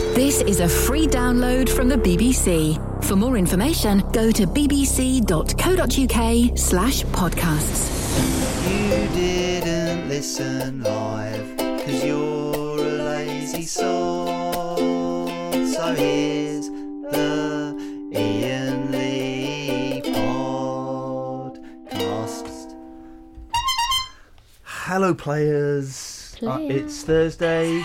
This is a free download from the BBC. For more information, go to bbc.co.uk/podcasts. You didn't listen live, 'cause you're a lazy sod. So here's the Ian Lee podcast. Hello, players. It's Thursday.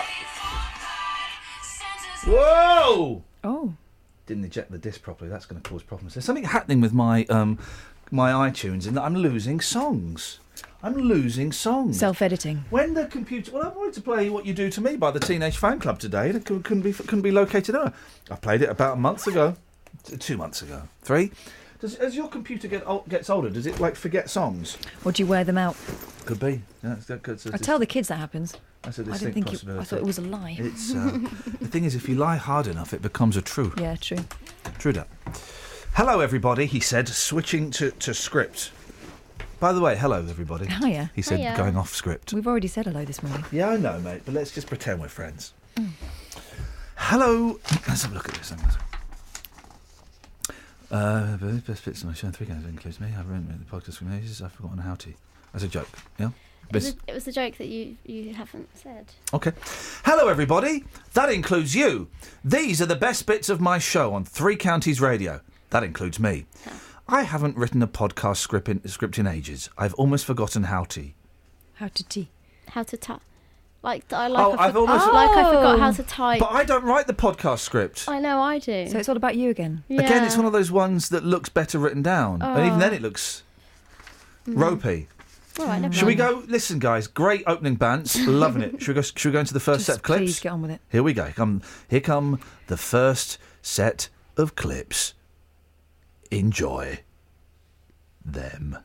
Whoa! Oh. Didn't eject the disc properly. That's going to cause problems. There's something happening with my my iTunes in that I'm losing songs. Self-editing. When the computer... Well, I wanted to play What You Do to Me by the Teenage Fan Club today. It couldn't be located there. I played it about a month ago. 2 months ago. 3. As your computer gets older, does it, forget songs? Or do you wear them out? Could be. Yeah, I tell the kids that happens. That's a I distinct didn't think possibility. I thought it was a lie. It's the thing is, if you lie hard enough, it becomes a true. Yeah, true. True that. Hello, everybody, he said, switching to script. By the way, hello, everybody. Hiya. He said, Hiya. going off script. We've already said hello this morning. Yeah, I know, mate, but let's just pretend we're friends. Hello. Let's have a look at this. Best bits of my show, 3 games includes me. I've written the podcast from ages. I've forgotten how to. That's a joke, yeah? It was a joke that you haven't said. Okay. Hello, everybody. That includes you. These are the best bits of my show on 3 Counties Radio. That includes me. Oh. I haven't written a podcast script in ages. I've almost forgotten how to. How to tea. How to type. I I forgot how to type. But I don't write the podcast script. I know, I do. So it's all about you again. Yeah. Again, it's one of those ones that looks better written down. And even then it looks ropey. All right, never Should we mind. go? Listen, guys, great opening bands. Loving it. Should we go into the first set of clips? Please get on with it. Here we go. Here come the first set of clips. Enjoy them.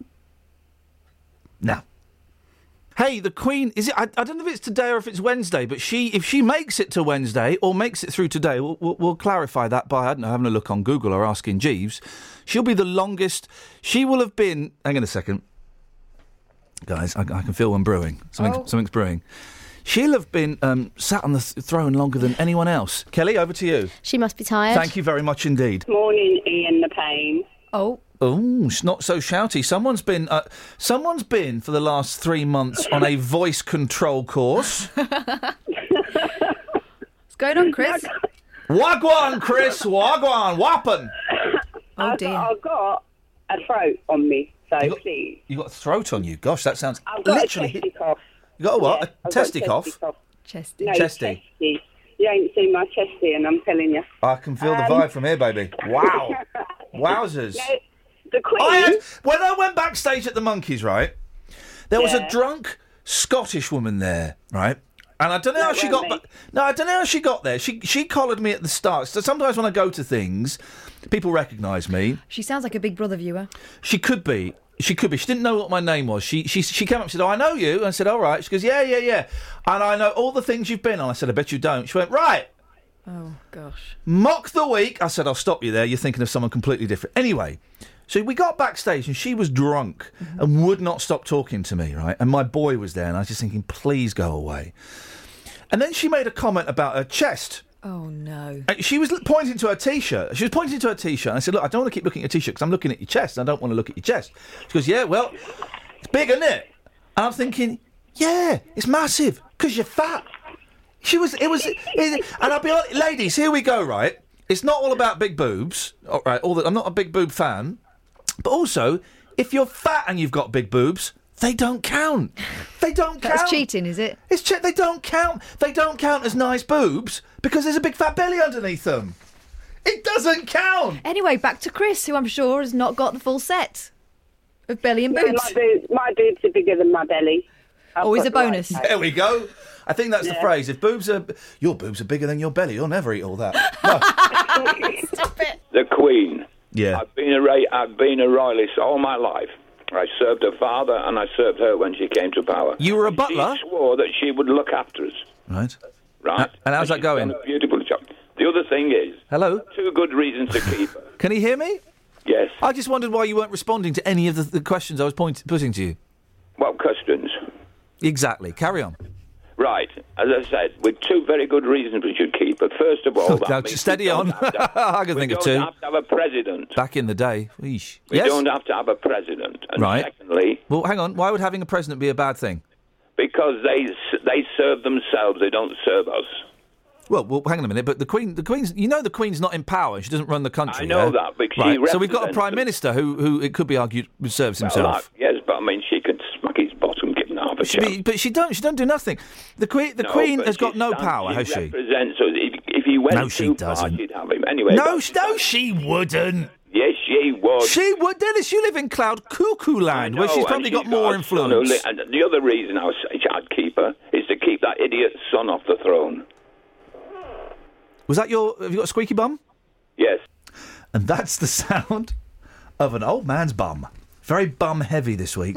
Now, hey, the Queen, is it? I don't know if it's today or if it's Wednesday, but if she makes it to Wednesday or makes it through today, we'll clarify that by, I don't know, having a look on Google or asking Jeeves. She'll be the longest. She will have been. Hang on a second. Guys, I can feel one brewing. Something's brewing. She'll have been sat on the throne longer than anyone else. Kelly, over to you. She must be tired. Thank you very much indeed. Morning, Ian the Pain. Oh. Oh, it's not so shouty. Someone's been for the last 3 months on a voice control course. What's going on, Chris? Wagwan, Chris. Wagwan. Wappen. Oh, dear. I've got a throat on me, so You got- please. You got a throat on you. Gosh, that sounds I've got literally. a testy cough. You got a what? Yeah, a I've testy got cough? Chesty. No, Chesty. testy. You ain't seen my chesty, and I'm telling you. I can feel the vibe from here, baby. Wow. Wowzers. No, the Queen. When I went backstage at the Monkeys, right, there was a Yeah. drunk Scottish woman there, right? And I don't know how she got back. No, I don't know how she got there. She collared me at the start. So sometimes when I go to things, people recognise me. She sounds like a Big Brother viewer. She could be. She didn't know what my name was. She came up and said, "Oh, I know you." And I said, "All right." She goes, "Yeah. And I know all the things you've been on." I said, "I bet you don't." She went, "Right. Oh, gosh. Mock the week." I said, "I'll stop you there. You're thinking of someone completely different." Anyway, so we got backstage and she was drunk and would not stop talking to me, right? And my boy was there and I was just thinking, please go away. And then she made a comment about her chest. Oh, no. And she was pointing to her T-shirt. She was pointing to her T-shirt. And I said, "Look, I don't want to keep looking at your T-shirt because I'm looking at your chest. And I don't want to look at your chest." She goes, "Yeah, well, it's big, isn't it?" And I'm thinking, yeah, it's massive because you're fat. And I'll be honest, ladies, here we go, right? It's not all about big boobs, all right? I'm not a big boob fan. But also, if you're fat and you've got big boobs, they don't count. They don't count. That's cheating, is it? They don't count. They don't count as nice boobs because there's a big fat belly underneath them. It doesn't count. Anyway, back to Chris, who I'm sure has not got the full set of belly and No, boobs. my boobs are bigger than my belly. Always a bonus. There we go. I think that's the phrase. If your boobs are bigger than your belly, you'll never eat all that. No. Stop it. The Queen. Yeah. I've been a royalist all my life. I served her father and I served her when she came to power. You were a butler? She swore that she would look after us. Right. Right. And how's that she's going? done a beautiful job. The other thing is... Hello? 2 good reasons to keep her. Can you hear me? Yes. I just wondered why you weren't responding to any of the questions I was putting to you. What questions? Exactly. Carry on. Right. as I said, with two very good reasons we should keep her. First of all, Now, steady on. I can think of two. We don't have to have a president. Back in the day. Eesh. We Yes? don't have to have a president. And Right. secondly, Well, hang on. Why would having a president be a bad thing? because they serve themselves, they don't serve us. Well, hang on a minute. But the Queen's, the Queen's not in power. She doesn't run the country. I know yeah? that, but she right. So we've got a represents prime them. minister who it could be argued serves Well, himself. yes, but I mean, she could smack his bottom, give him half a chance. But she don't do nothing. The Queen No, but has got she no stands- power, has she? Represents us. If he went No, she too far, doesn't. she'd have him anyway. No, but- she wouldn't. Yes, she would. She would. Dennis, you live in Cloud Cuckoo Land, where No, she's and probably got she's more a son influence. and the other reason I would say I'd keep her is to keep that idiot son off the throne. Was that have you got a squeaky bum? Yes. And that's the sound of an old man's bum. Very bum heavy this week.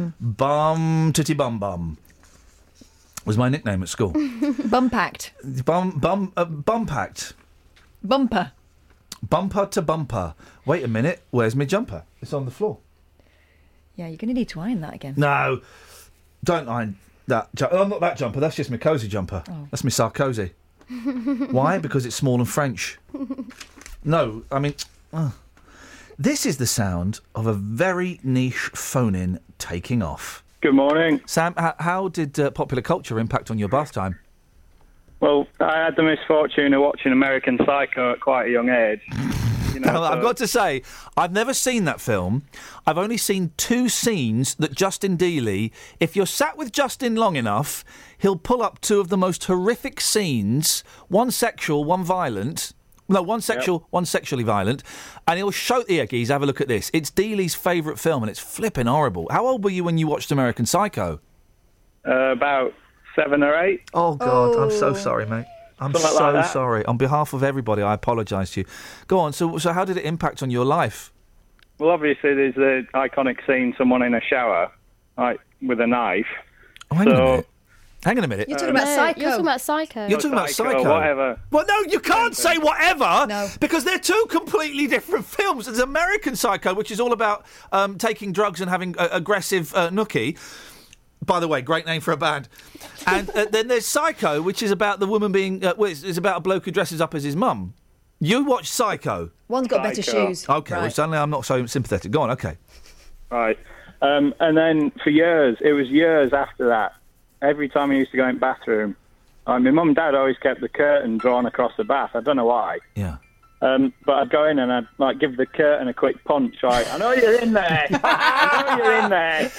Bum titty bum bum was my nickname at school. Bum-packed. Bum packed. Bumper. Bumper to bumper. Wait a minute. Where's my jumper? It's on the floor. Yeah, you're going to need to iron that again. No, don't iron that. Oh, not that jumper. That's just my cosy jumper. Oh. That's my Sarkozy. Why? Because it's small and French. No, I mean, this is the sound of a very niche phone-in taking off. Good morning. Sam, how did popular culture impact on your bath time? Well, I had the misfortune of watching American Psycho at quite a young age. I've got to say, I've never seen that film. I've only seen two scenes that Justin Dealey, if you're sat with Justin long enough, he'll pull up two of the most horrific scenes, one sexual, one violent. No, one sexual, one sexually violent. And he'll show... Here, geez, have a look at this. It's Dealey's favourite film, and it's flipping horrible. How old were you when you watched American Psycho? About 7 or 8. Oh, God, I'm so sorry, mate. I'm Something so like that. sorry. On behalf of everybody, I apologise to you. Go on, so how did it impact on your life? Well, obviously, there's the iconic scene, someone in a shower, like, with a knife. Oh, hang on a minute. Hang on a minute. You're talking about Psycho. You're talking about Psycho. You're talking about Psycho. Whatever. Well, no, you can't say whatever. No. Because they're two completely different films. There's American Psycho, which is all about taking drugs and having aggressive nookie. By the way, great name for a band. And then there's Psycho, which is about the woman being... it's about a bloke who dresses up as his mum. You watch Psycho. One's got better Psycho. shoes. Okay, well, Right. suddenly I'm not so sympathetic. Go on, okay. Right. And then for years, it was years after that, every time I used to go in the bathroom, my mum and dad always kept the curtain drawn across the bath. I don't know why. Yeah. But I'd go in and I'd like give the curtain a quick punch. Like, I know you're in there. I know you're in there.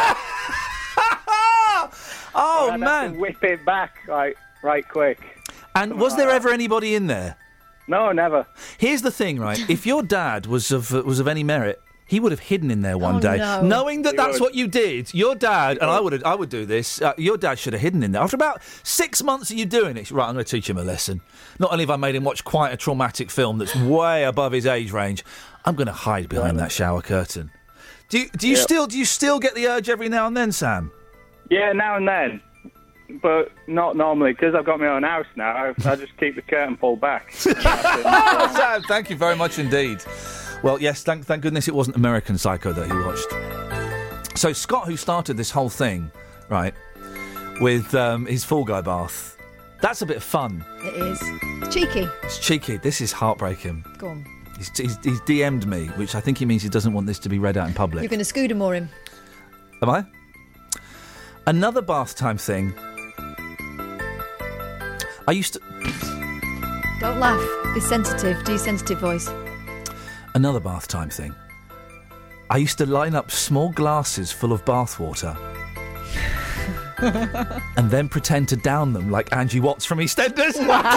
Oh, I'd have man. to whip it back like right quick. And was there ever anybody in there? No, never. Here's the thing, right? If your dad was of any merit, he would have hidden in there one Oh, day, no. knowing that He that's would. what you did. Your dad, and I would do this. Your dad should have hidden in there. After about 6 months of you doing it, right, I'm going to teach him a lesson. Not only have I made him watch quite a traumatic film that's way above his age range, I'm going to hide behind that shower curtain. Do you still get the urge every now and then, Sam? Yeah, now and then. But not normally, because I've got my own house now. I just keep the curtain pulled back. Oh, Sam, thank you very much indeed. Well, yes, thank goodness it wasn't American Psycho that he watched. So Scott, who started this whole thing, right, with his Fall Guy bath, that's a bit of fun. It is. It's cheeky. It's cheeky. This is heartbreaking. Go on. He's DM'd me, which I think he means he doesn't want this to be read out in public. You're going to Scudamore him. Am I? Another bath time thing. I used to... Don't laugh. Be sensitive. Do your sensitive voice. Another bath time thing. I used to line up small glasses full of bath water and then pretend to down them like Angie Watts from EastEnders.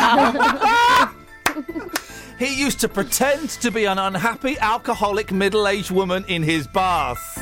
He used to pretend to be an unhappy, alcoholic, middle-aged woman in his bath.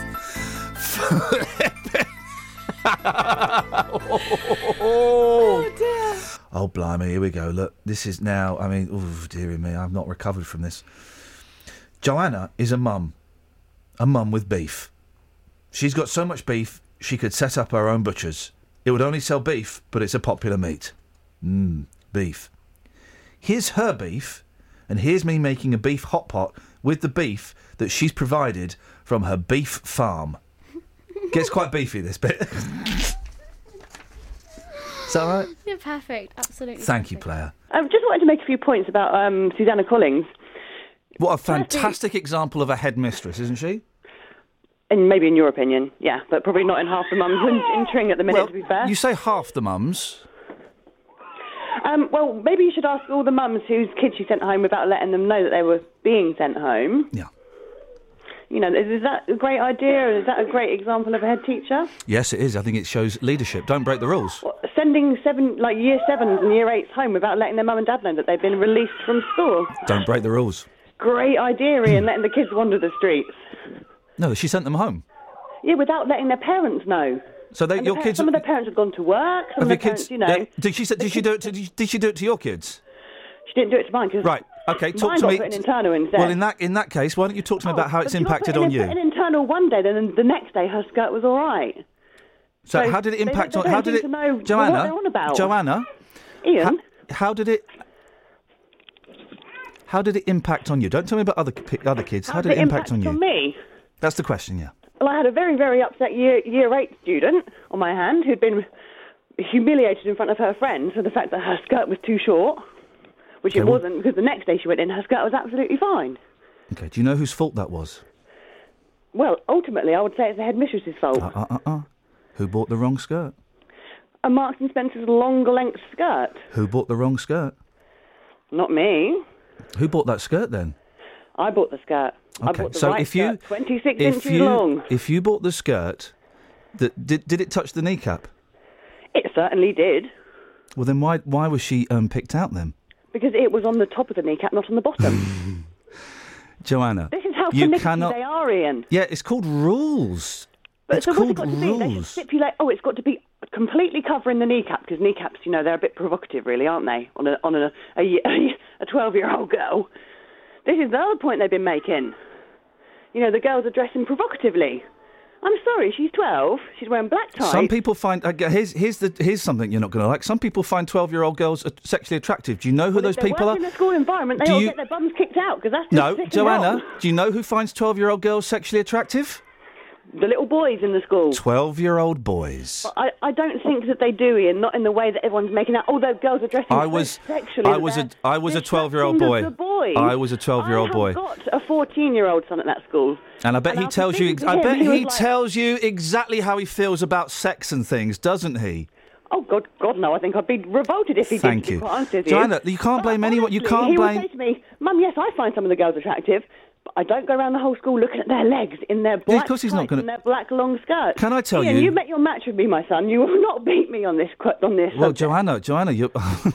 Oh, dear. Oh, blimey, here we go. Look, this is now... I mean, oh, dearie me, I've not recovered from this. Joanna is a mum with beef. She's got so much beef, she could set up her own butchers. It would only sell beef, but it's a popular meat. Beef. Here's her beef, and here's me making a beef hot pot with the beef that she's provided from her beef farm. Gets quite beefy, this bit. Is that all right? You're perfect. Absolutely. Thank you, perfect. player. I just wanted to make a few points about Susanna Collins. What a fantastic example of a headmistress, isn't she? And maybe in your opinion, yeah, but probably not in half the mums in Tring at the minute, Well, to be fair. you say half the mums. Well, maybe you should ask all the mums whose kids she sent home without letting them know that they were being sent home. Yeah. You know, is that a great idea? Is that a great example of a head teacher? Yes, it is. I think it shows leadership. Don't break the rules. Sending year 7s and year 8s home without letting their mum and dad know that they've been released from school. Don't break the rules. Great idea, Ian, letting the kids wander the streets. No, she sent them home. Yeah, without letting their parents know. So And your kids. Some of the parents have gone to work. Some of the parents, kids? you know. Did she do it? Did she do it to your kids? She didn't do it to mine because Right. Okay. Talk mine to got me. put in internal instead. Well, in that case, why don't you talk to me about how it's impacted on you? An internal one day, then the next day her skirt was all right. So how did it impact on? they How don't did seem it? to know Joanna. what they're on about. Joanna. Ian. How did it? How did it impact on you? Don't tell me about other kids. How did it impact on you? On me? That's the question. Yeah. Well, I had a very, very upset year 8 student on my hand who'd been humiliated in front of her friends for the fact that her skirt was too short, which it wasn't, because the next day she went in, her skirt was absolutely fine. Okay. Do you know whose fault that was? Well, ultimately, I would say it's the headmistress's fault. Who bought the wrong skirt? A Marks and Spencer's longer length skirt. Who bought the wrong skirt? Not me. Who bought that skirt then? I bought the skirt. I Okay, bought the so right if you skirt, 26 inches long. If you bought the skirt, did it touch the kneecap? It certainly did. Well, then why was she picked out then? Because it was on the top of the kneecap, not on the bottom. Joanna, This is how you finicky cannot. they are, Ian. Yeah, it's called rules. But It's so what's it called got to be? They should rules. stipulate, it's got to be completely covering the kneecap, because kneecaps, you know, they're a bit provocative, really, aren't they, on a 12-year-old girl. This is the other point they've been making. You know, the girls are dressing provocatively. I'm sorry, she's 12. She's wearing black ties. Some people find here's something you're not going to like. Some people find 12-year-old girls sexually attractive. Do you know who those if they people work are? in the school environment, they all get their bums kicked out, because that's just No, sick and Joanna. wrong. Do you know who finds 12-year-old girls sexually attractive? The little boys in the school. 12-year-old boys. But I don't think that they do, Ian, not in the way that everyone's making out. Although girls are dressing sexually. I was a 12-year-old boy. I was a 12-year-old boy. I've got a 14-year-old son at that school. And I bet he tells you. speaking to I him, bet he was he like- tells you exactly how he feels about sex and things, doesn't he? Oh God, no! I think I'd be revolted if he Thank did. you, To be quite honest with you. Joanna. You can't blame anyone. You Honestly, can't he blame. would say to me, "Mum, yes, I find some of the girls attractive, but I don't go around the whole school looking at their legs in their black course he's not tights gonna- and their black long skirts." Can I tell Ian, you- you met your match with me, my son. You will not beat me on this. Well, Joanna, you.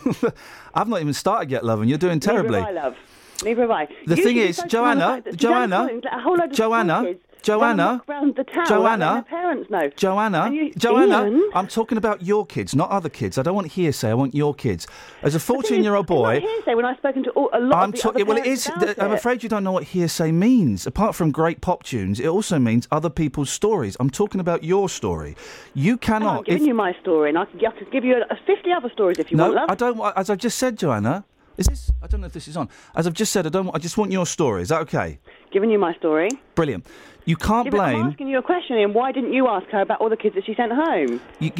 I've not even started yet, love, and you're doing terribly. Neither have I, love. Neither have I. The You thing should be is, focusing on the fact that Susanna Collins let a whole load of school kids run amok around the town without letting their parents know. Joanna, Ian? I'm talking about your kids, not other kids. I don't want hearsay. I want your kids. As a 14-year-old boy, It's not hearsay when I've spoken to a lot of the other well, it parents is. about I'm it. afraid you don't know what hearsay means. Apart from great pop tunes, it also means other people's stories. I'm talking about your story. You cannot. I'm giving you my story, and I can give you 50 other stories if you No, want, love. I don't. As I've just said, Joanna. Is this? I don't know if this is on. As I've just said, I just want your story. Is that okay? Giving you my story. Brilliant. You can't I'm blame. asking you a question, Ian. Why didn't you ask her about all the kids that she sent home?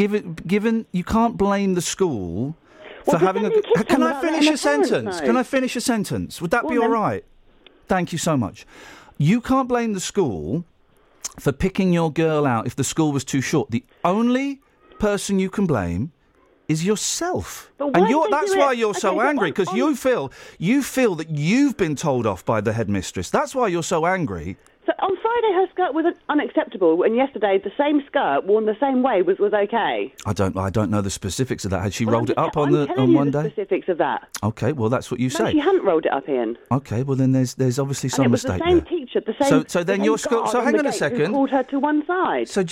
Given you can't blame the school for Well, having a. sending kids Can home I without finish letting a their parents sentence? know. Can I finish a sentence? Would that Go be on, all then. right? Thank you so much. You can't blame the school for picking your girl out if the school was too short. The only person you can blame is yourself. But why And did they that's do why it? you're so Okay, angry, because you feel that you've been told off by the headmistress. That's why you're so angry. So on Friday, her skirt was unacceptable, and yesterday, the same skirt worn the same way was okay. I don't know the specifics of that. Had she Well, rolled it up I'm on telling you one the day? specifics of that. Okay, well that's what you No, say. she hadn't rolled it up, Ian. Okay, well then there's obviously And some it was mistake the same there. teacher, the same. So then the your same school. guard So hang the on a gate second. Who called her to one side. So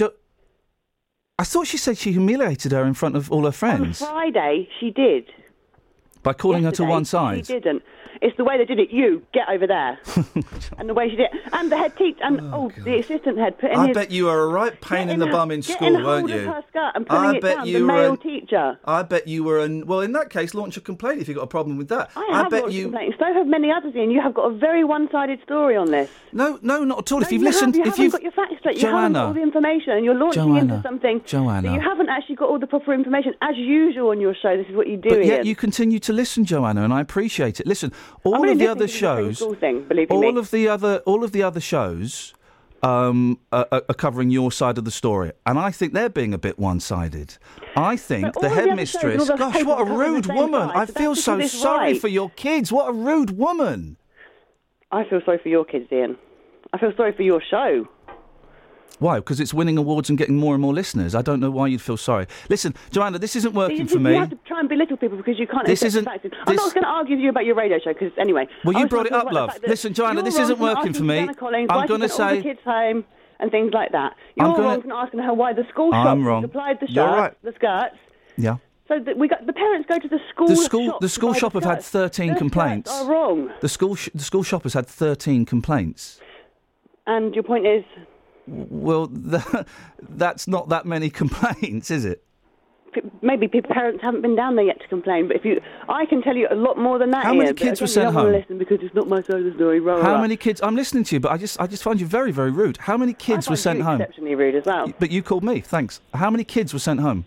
I thought she said she humiliated her in front of all her friends On Friday, she did. by calling her to Yesterday, one side. She didn't. It's the way they did it. You get over there, and the way she did it, and the head teacher, and the assistant head put in I his. bet you were a right pain in the bum in school, getting weren't hold you? Of her skirt and pulling I it bet down. you The were male an- teacher. I bet you were well. In that case, launch a complaint if you've got a problem with that. I have bet launched you. complaints. So have many others, Ian. You have got a very one-sided story on this. No, not at all. No, If you've you listened, have, you if haven't you've got your facts straight. You haven't got all the information, and you're launching into something that you haven't actually got all the proper information. As usual on your show, this is what you do. But yet you continue to listen, Joanna, and I appreciate it. Listen, all of the other shows, all of the other shows are covering your side of the story, and I think they're being a bit one-sided. I think the headmistress. Gosh, what a rude woman! I feel so sorry for your kids. What a rude woman! I feel sorry for your kids, Ian. I feel sorry for your show. Why? Because it's winning awards and getting more and more listeners. I don't know why you'd feel sorry. Listen, Joanna, this isn't working for me. You have to try and belittle people because you can't accept the facts. I'm not going to argue with you about your radio show because, anyway... Well, you brought it up, love. Listen, Joanna, this isn't working for me. I'm going to say... the kids home and things like that. You're wrong for asking her why the school shop supplied the skirts. Yeah. So the parents go to the school shop. The school shop have had 13 complaints. Are wrong. The school shop has had 13 complaints. And your point is? Well, that's not that many complaints, is it? Maybe parents haven't been down there yet to complain, but I can tell you a lot more than that. How many kids were sent home? I don't want to listen because it's not my side of the story. How many kids? I'm listening to you, but I just find you very, very rude. How many kids were sent home? Exceptionally rude as well. But you called me. Thanks. How many kids were sent home?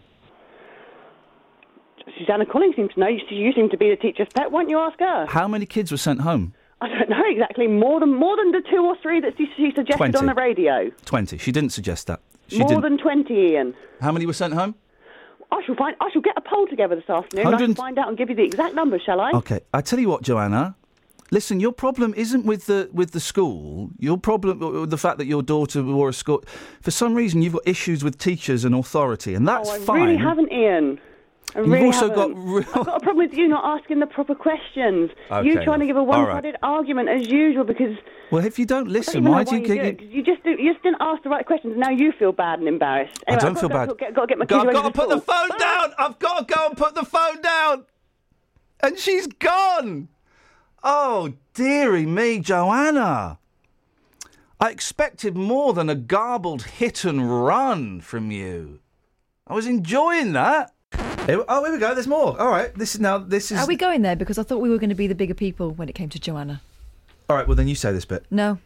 Susanna Collins seems to know. You seem to be the teacher's pet. Why don't you ask her? How many kids were sent home? I don't know exactly. More than the 2 or 3 that she suggested 20. on the radio. 20. She didn't suggest that. More than 20, Ian. How many were sent home? I shall get a poll together this afternoon. I can find out and give you the exact number, shall I? Okay. I tell you what, Joanna. Listen, your problem isn't with the school. Your problem with the fact that your daughter wore a skirt. For some reason, you've got issues with teachers and authority, and that's fine. I really haven't, Ian. You've also got... I've got a problem with you not asking the proper questions. Okay, you trying to give a one-sided argument as usual because... Well, if you don't listen, why do you... You just didn't ask the right questions. Now you feel bad and embarrassed. Anyway, I don't feel bad. I've got to get my kids I've got to put the phone down. I've got to go and put the phone down. And she's gone. Oh, dearie me, Joanna. I expected more than a garbled hit and run from you. I was enjoying that. Here we go. There's more. All right. This is. Are we going there? Because I thought we were going to be the bigger people when it came to Joanna. All right. Well, then you say this bit. No.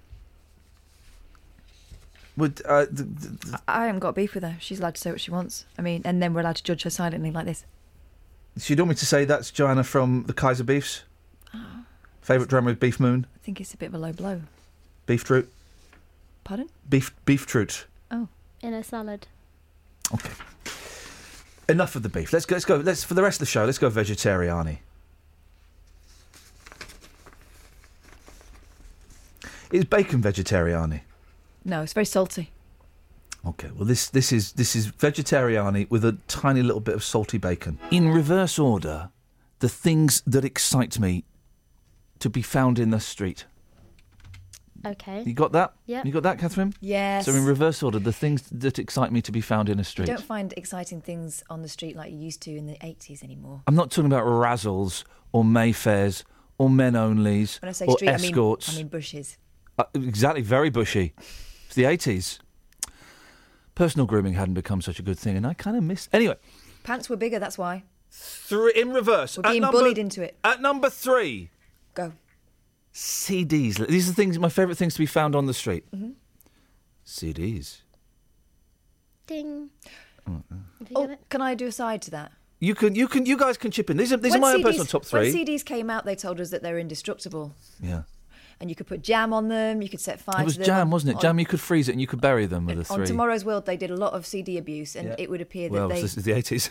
Would I haven't got beef with her. She's allowed to say what she wants. I mean, and then we're allowed to judge her silently like this. So you don't want me to say that's Joanna from the Kaiser Beefs? Favourite drummer with Beef Moon? I think it's a bit of a low blow. Beef Troot? Pardon? Beef Troot. Oh. In a salad. Okay. Enough of the beef. Let's go. For the rest of the show, let's go vegetariani. Is bacon vegetariani? No, it's very salty. Okay, well this is vegetariani with a tiny little bit of salty bacon. In reverse order, the things that excite me to be found in the street. Okay. You got that? Yeah. You got that, Catherine? Yes. So in reverse order, the things that excite me to be found in a street. You don't find exciting things on the street like you used to in the 80s anymore. I'm not talking about Razzles or Mayfairs or Men Onlys when I say or street, escorts. I mean bushes. Exactly, very bushy. It's the 80s. Personal grooming hadn't become such a good thing, and I kind of missed... Anyway. Pants were bigger, that's why. In reverse. We're being bullied into it. At number 3. Go. CDs. These are my favourite things to be found on the street. Mm-hmm. CDs. Ding. Oh, can I do a side to that? You guys can chip in. These are my own personal top 3. When CDs came out, they told us that they're indestructible. Yeah. And you could put jam on them, you could set fire to them. It was jam, wasn't it? Jam, you could freeze it and you could bury them with a 3. On Tomorrow's World, they did a lot of CD abuse, and it would appear that Well, this is the 80s.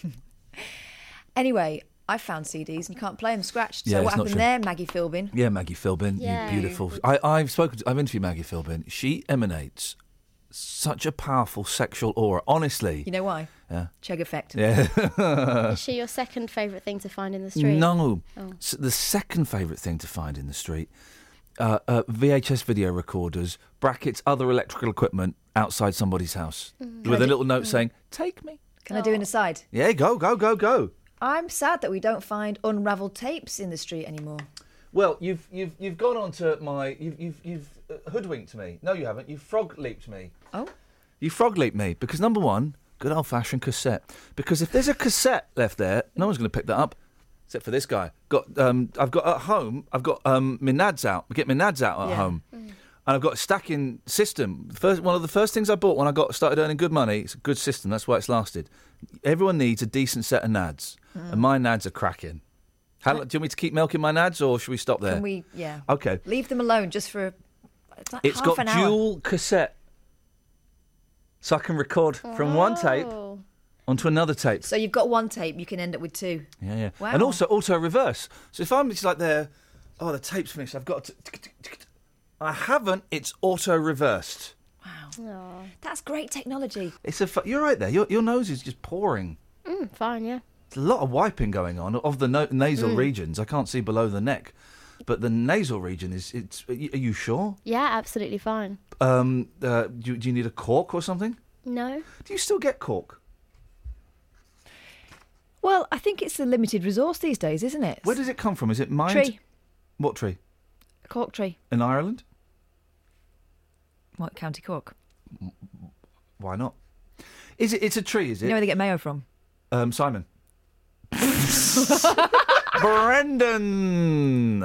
Anyway, I found CDs and you can't play them scratched. Yeah, so what it's not happened true. there, Maggie Philbin? Yeah, Maggie Philbin, Yay. you beautiful. I've interviewed Maggie Philbin. She emanates such a powerful sexual aura. Honestly. You know why? Yeah. Chegg effect. Yeah. Is she your second favourite thing to find in the street? No. Oh. The second favourite thing to find in the street, VHS video recorders, brackets, other electrical equipment outside somebody's house with a little note saying, "Take me." Can I do an aside? Yeah, go. I'm sad that we don't find unravelled tapes in the street anymore. Well, you've gone on to my... You've hoodwinked me. No, you haven't. You've frog-leaped me. Oh? You frog-leaped me because, number one, good old-fashioned cassette. Because if there's a cassette left there, no one's going to pick that up, except for this guy. I've got at home, I've got my nads out. I get my nads out at home. And I've got a stacking system. One of the first things I bought when I started earning good money, it's a good system, that's why it's lasted. Everyone needs a decent set of nads, and my nads are cracking. Do you want me to keep milking my nads, or should we stop there? Can we, yeah. Okay. Leave them alone just for It's half got an hour. dual cassette, so I can record from one tape onto another tape. So you've got one tape, you can end up with two. Yeah. Wow. And also auto reverse. So if I'm just like there, the tape's finished, I've got to... I haven't, it's auto reversed. Wow. That's great technology. You're right there, your nose is just pouring. Fine, yeah. There's a lot of wiping going on of the nasal regions. I can't see below the neck. But the nasal region are you sure? Yeah, absolutely fine. Do you need a cork or something? No. Do you still get cork? Well, I think it's a limited resource these days, isn't it? Where does it come from? Is it mined? Tree. What tree? A cork tree. In Ireland? What, County Cork? Why not? It's a tree, is it? You know where they get mayo from? Simon. Brendan!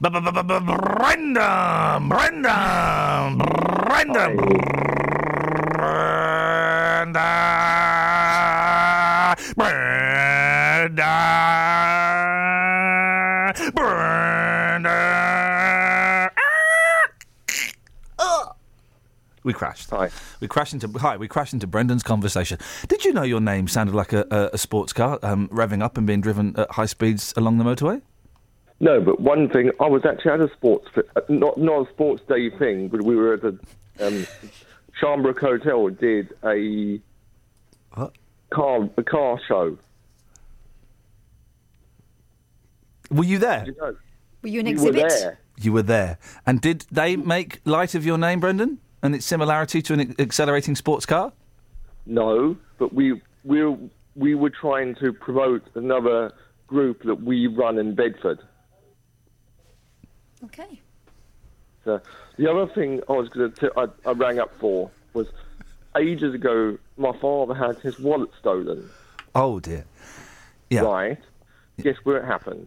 We crashed. Hi. We crashed into Brendan's conversation. Did you know your name sounded like a sports car revving up and being driven at high speeds along the motorway? No, but one thing, I was actually at a not a sports day thing, but we were at a Sharnbrook Hotel did a car show. Were you there? You know, were you an exhibit? Were there. You were there. And did they make light of your name, Brendan, and its similarity to an accelerating sports car? No, but we were trying to promote another group that we run in Bedford. Okay. So the other thing I was going to I rang up for was ages ago my father had his wallet stolen. Oh dear. Yeah. Right. Guess where it happened?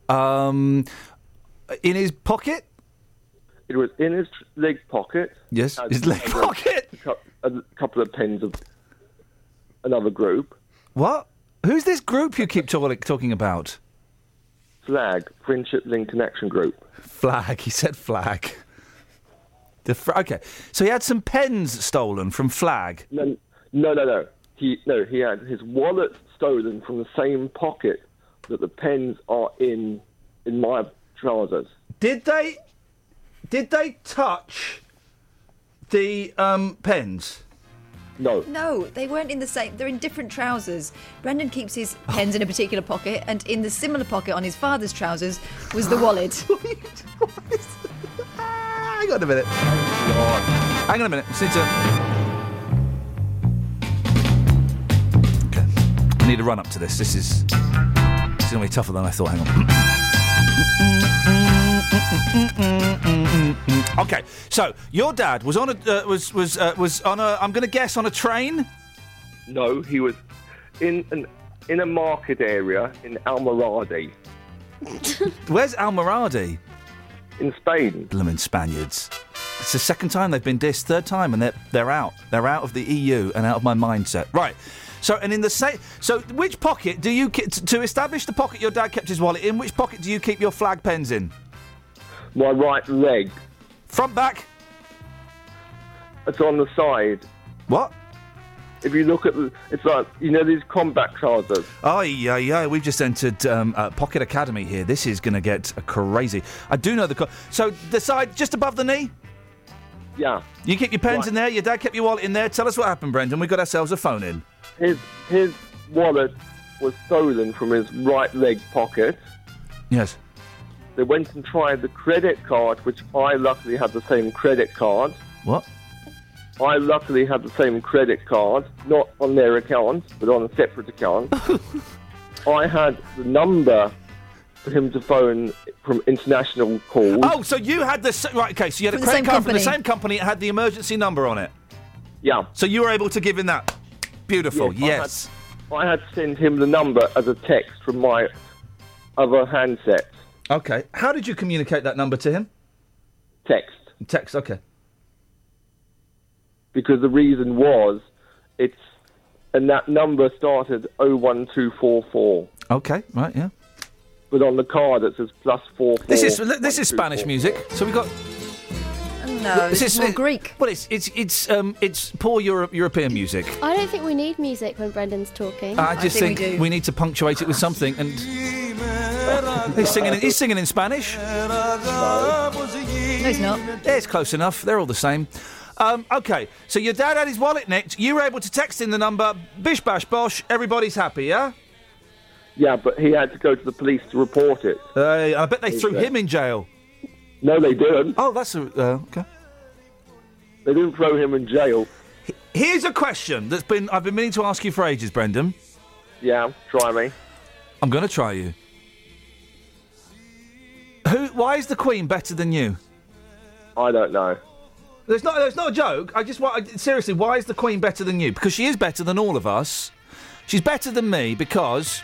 In his pocket? It was in his leg pocket. Yes, his leg pocket. A couple of pens of another group. What? Who's this group you keep talking about? Flag, Friendship Link Connection Group. Flag, he said flag. Okay, so he had some pens stolen from Flag. No. He had his wallet stolen from the same pocket that the pens are in my trousers. Did they touch the pens? No, they weren't in the same. They're in different trousers. Brendan keeps his pens in a particular pocket, and in the similar pocket on his father's trousers was the wallet. Hang on a minute. Hang on a minute. Okay. I need a run up to this. This is going to be tougher than I thought. Hang on. Okay, so your dad was on a was on a, I'm going to guess, on a train. No, he was in a market area in Almoradí. Where's Almoradí? In Spain. Blooming Spaniards. It's the second time they've been dissed, third time, and they're out. They're out of the EU and out of my mindset. Right. So, and in the same... So, which pocket do you... To establish the pocket your dad kept his wallet in, which pocket do you keep your Flag pens in? My right leg. Front, back? It's on the side. What? If you look at it's like, these combat trousers. Oh, yeah. We've just entered Pocket Academy here. This is going to get crazy. I do know so the side just above the knee? Yeah. You keep your pens in there, your dad kept your wallet in there. Tell us what happened, Brendan. We got ourselves a phone in. His wallet was stolen from his right leg pocket. Yes. They went and tried the credit card, which I luckily had the same credit card. What? I luckily had the same credit card, not on their account, but on a separate account. I had the number for him to phone from international calls. Oh, so you had right, okay, so you had a credit card from the same company, it had the emergency number on it? Yeah. So you were able to give him that? Beautiful, yes. I had to send him the number as a text from my other handset. Okay. How did you communicate that number to him? Text. Text, okay. because the reason was and that number started 01244. Okay, right, yeah. But on the card it says +44. This is Spanish music. So we got. No, it's more Greek. Well, it's poor European music. I don't think we need music when Brendan's talking. I just think we need to punctuate it with something. And he's singing in Spanish. No, he's not. Yeah, it's close enough. They're all the same. Okay, so your dad had his wallet nicked. You were able to text in the number. Bish bash bosh. Everybody's happy, yeah? Yeah, but he had to go to the police to report it. I bet they threw him in jail. No, they didn't. Oh, that's okay. They didn't throw him in jail. Here's a question I've been meaning to ask you for ages, Brendan. Yeah, try me. I'm going to try you. Why is the Queen better than you? I don't know. There's not a joke. Seriously, why is the Queen better than you? Because she is better than all of us. She's better than me because.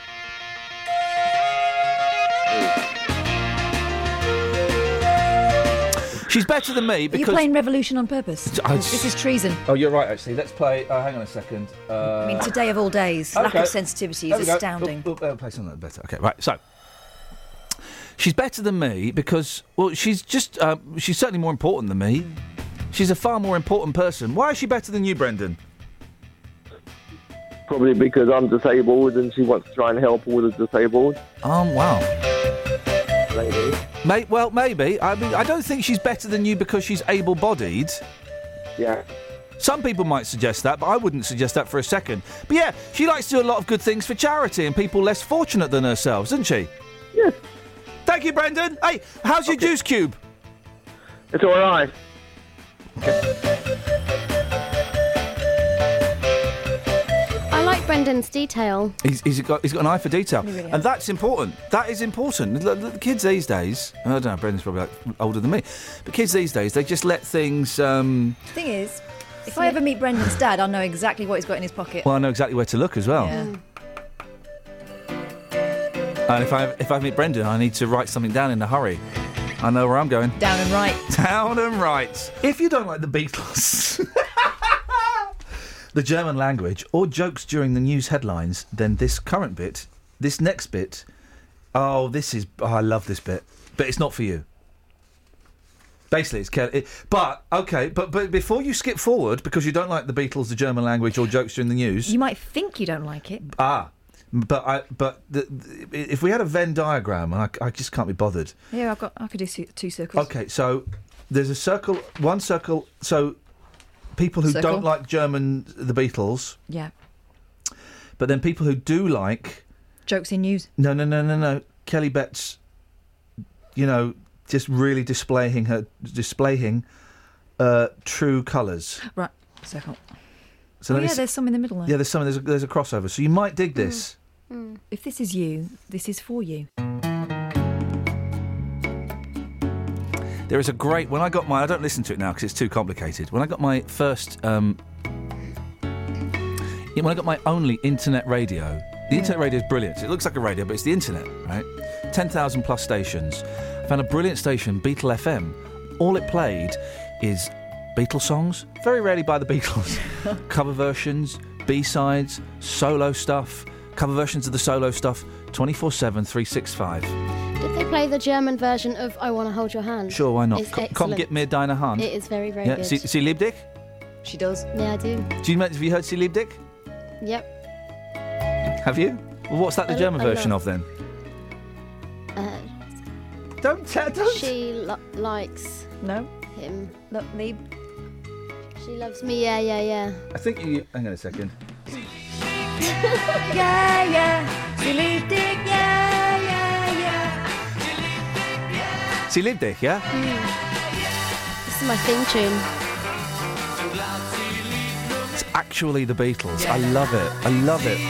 She's better than me because... Are you playing Revolution on purpose? This is treason. Oh, you're right, actually. Let's play... hang on a second. I mean, today of all days, lack of sensitivity is astounding. Play something better. Okay, right, so... She's better than me because, well, she's just... she's certainly more important than me. She's a far more important person. Why is she better than you, Brendan? Probably because I'm disabled and she wants to try and help all the disabled. Wow. Maybe. Well, maybe. I mean, I don't think she's better than you because she's able-bodied. Yeah. Some people might suggest that, but I wouldn't suggest that for a second. But yeah, she likes to do a lot of good things for charity and people less fortunate than herself, doesn't she? Yes. Thank you, Brendan. Hey, how's your juice cube? It's all right. I like Brendan's detail. He's got an eye for detail, really and that's important. That is important. The kids these days, I don't know, Brendan's probably older than me, but kids these days, they just let things. The thing is, if I ever meet Brendan's dad, I'll know exactly what he's got in his pocket. Well, I know exactly where to look as well. Yeah. And if I meet Brendan, I need to write something down in a hurry. I know where I'm going. Down and right. Down and right. If you don't like the Beatles, the German language, or jokes during the news headlines, then this next bit, I love this bit, but it's not for you. Basically, it's Kelly. But before you skip forward, because you don't like the Beatles, the German language, or jokes during the news, You might think you don't like it. If we had a Venn diagram, and I just can't be bothered. Yeah, I could do two circles. Okay, so there's a circle, one circle. So people who don't like the Beatles. Yeah. But then people who do like jokes in news. No. Kelly Betts, just really displaying true colours. Right, circle. So there's some in the middle there. Yeah, there's a crossover. So you might dig this. If this is you, this is for you. There is a great... When I got I don't listen to it now because it's too complicated. When I got my first... when I got my only internet radio... The internet radio is brilliant. It looks like a radio, but it's the internet, right? 10,000 plus stations. I found a brilliant station, Beatle FM. All it played is Beatles songs, very rarely by the Beatles. Cover versions, B-sides, solo stuff, cover versions of the solo stuff, 24/7, 365. Did they play the German version of I Want to Hold Your Hand? Sure, why not? It's Komm, gib mir deine Hand. It is very, very good. Sie liebt dich? She does. Yeah, I do. Have you heard Sie liebt dich? Yep. Have you? Well, what's that the German version of then? Don't. She likes him. Look, Lieb. She loves me, yeah. I think you... Hang on a second. Yeah. Sie liebt dich, yeah. Sie liebt dich, yeah? This is my theme tune. It's actually the Beatles. I love it.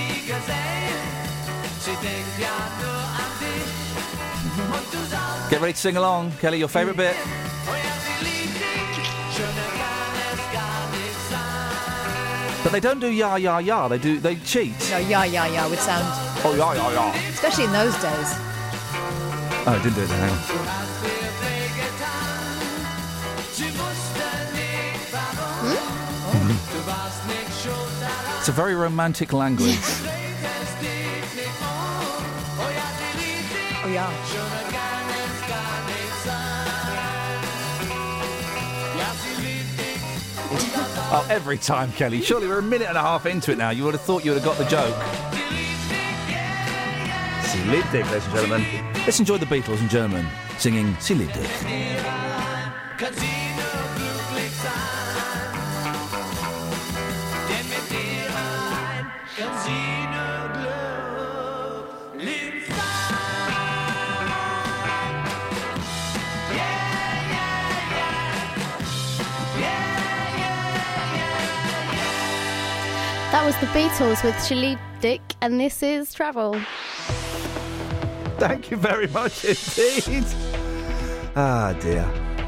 Get ready to sing along. Kelly, your favourite bit? But they don't do ya. They cheat. No, ya would sound... Oh, ya. Especially in those days. Oh, I didn't do it then. Hang on. It's a very romantic language. Oh, yeah. Oh, every time, Kelly. Surely we're a minute and a half into it now. You would have thought you would have got the joke. Sie liebt dich, ladies and gentlemen. Let's enjoy the Beatles in German singing Sie liebt dich. That was the Beatles with She Liebt Dich, and this is Travel. Thank you very much indeed. Ah, dear.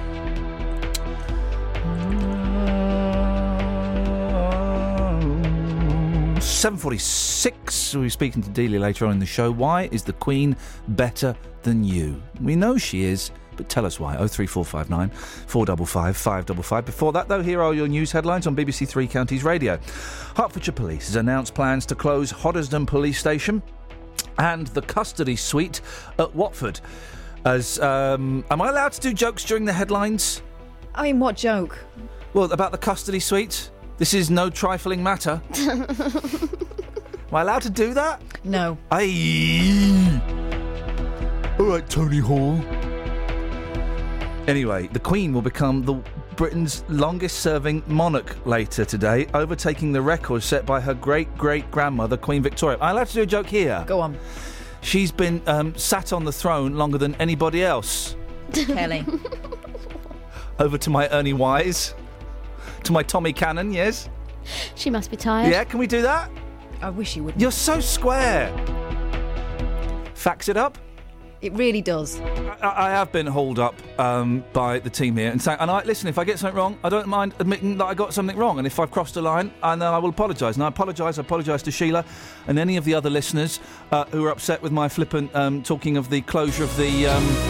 £7:46. We'll be speaking to Delia later on in the show. Why is the Queen better than you? We know she is, but tell us why. 03459 455 555. Before that, though, here are your news headlines on BBC Three Counties Radio. Hertfordshire Police has announced plans to close Hoddesdon Police Station and the custody suite at Watford. As am I allowed to do jokes during the headlines? I mean, what joke? Well, about the custody suite. This is no trifling matter. Am I allowed to do that? No. Aye. All right, Tony Hall. Anyway, the Queen will become Britain's longest-serving monarch later today, overtaking the record set by her great-great-grandmother, Queen Victoria. Am I allowed to do a joke here? Go on. She's been sat on the throne longer than anybody else. Kelly. Over to my Ernie Wise. To my Tommy Cannon, yes? She must be tired. Yeah, can we do that? I wish you wouldn't. You're so square. Fax it up? It really does. I have been hauled up by the team here and saying, listen, if I get something wrong, I don't mind admitting that I got something wrong, and if I've crossed a line, and I will apologise. And I apologise to Sheila and any of the other listeners who are upset with my flippant talking of the closure of the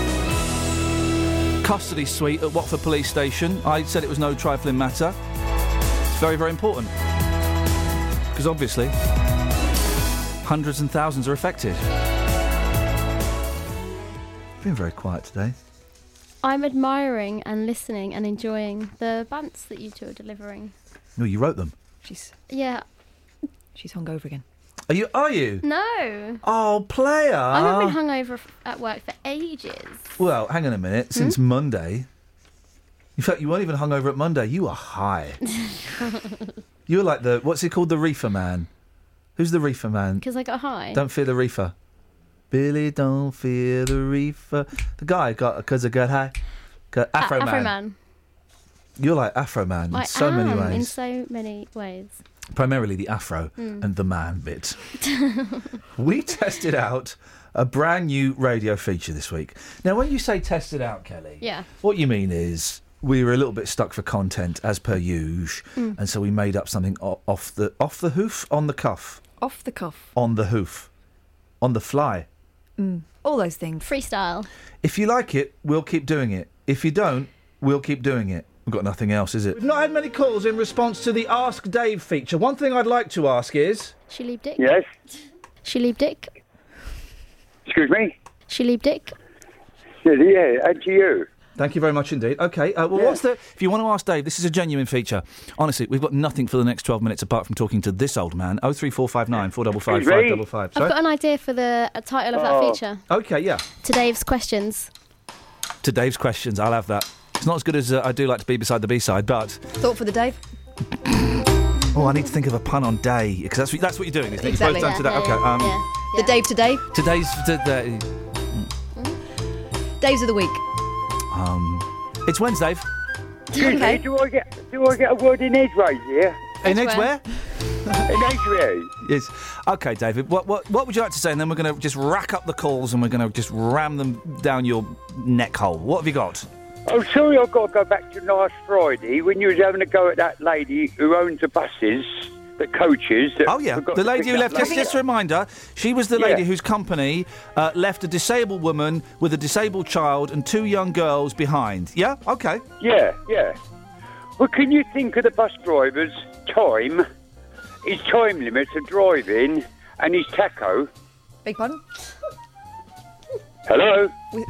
custody suite at Watford Police Station. I said it was no trifling matter. It's very, very important. Because obviously, hundreds and thousands are affected. Been very quiet today. I'm admiring and listening and enjoying the bants that you two are delivering. No, you wrote them. She's hungover again. Are you? No. Oh, player. I haven't been hungover at work for ages. Well, hang on a minute. Since Monday. In fact, you weren't even hungover at Monday. You were high. You were like what's it called? The reefer man. Who's the reefer man? Because I got high. Don't fear the reefer. Billy, don't fear the reefer. The guy got, because I got high. Afro Man. Afro Man. You're like Afro Man in so many ways. In so many ways. Primarily the Afro and the man bit. We tested out a brand new radio feature this week. Now, when you say tested out, Kelly, what you mean is we were a little bit stuck for content, as per usual, and so we made up something off the hoof, on the cuff. Off the cuff. On the hoof. On the fly. All those things. Freestyle. If you like it, we'll keep doing it. If you don't, we'll keep doing it. We've got nothing else, is it? We've not had many calls in response to the Ask Dave feature. One thing I'd like to ask is... She liebt Dick? Yes? She liebt Dick? Excuse me? She liebt Dick? Yeah, and to you. Thank you very much indeed. OK, what's the... If you want to ask Dave, this is a genuine feature. Honestly, we've got nothing for the next 12 minutes apart from talking to this old man. 03459 455 555. I've got an idea for the title of that feature. OK, yeah. To Dave's Questions. To Dave's Questions, I'll have that. It's not as good as I do like to be beside the B-side, but... Thought for the Dave? Oh, I need to think of a pun on day, because that's what you're doing, isn't it? Exactly. You're both done today. The Dave to Dave? Today's... Days of the week. It's Wednesday. Okay. Do I get a word in edgeways here? In Edgware? In edgeways. Yes. Okay, David. What would you like to say? And then we're going to just rack up the calls and we're going to just ram them down your neck hole. What have you got? Oh, sorry, I've got to go back to last Friday when you was having a go at that lady who owns the buses, the coaches. Oh, yeah. The lady who left, just a reminder, she was the lady whose company left a disabled woman with a disabled child and 2 young girls behind. Yeah? Okay. Yeah. Well, can you think of the bus driver's time his time limits of driving and his taco. Beg pardon? Hello?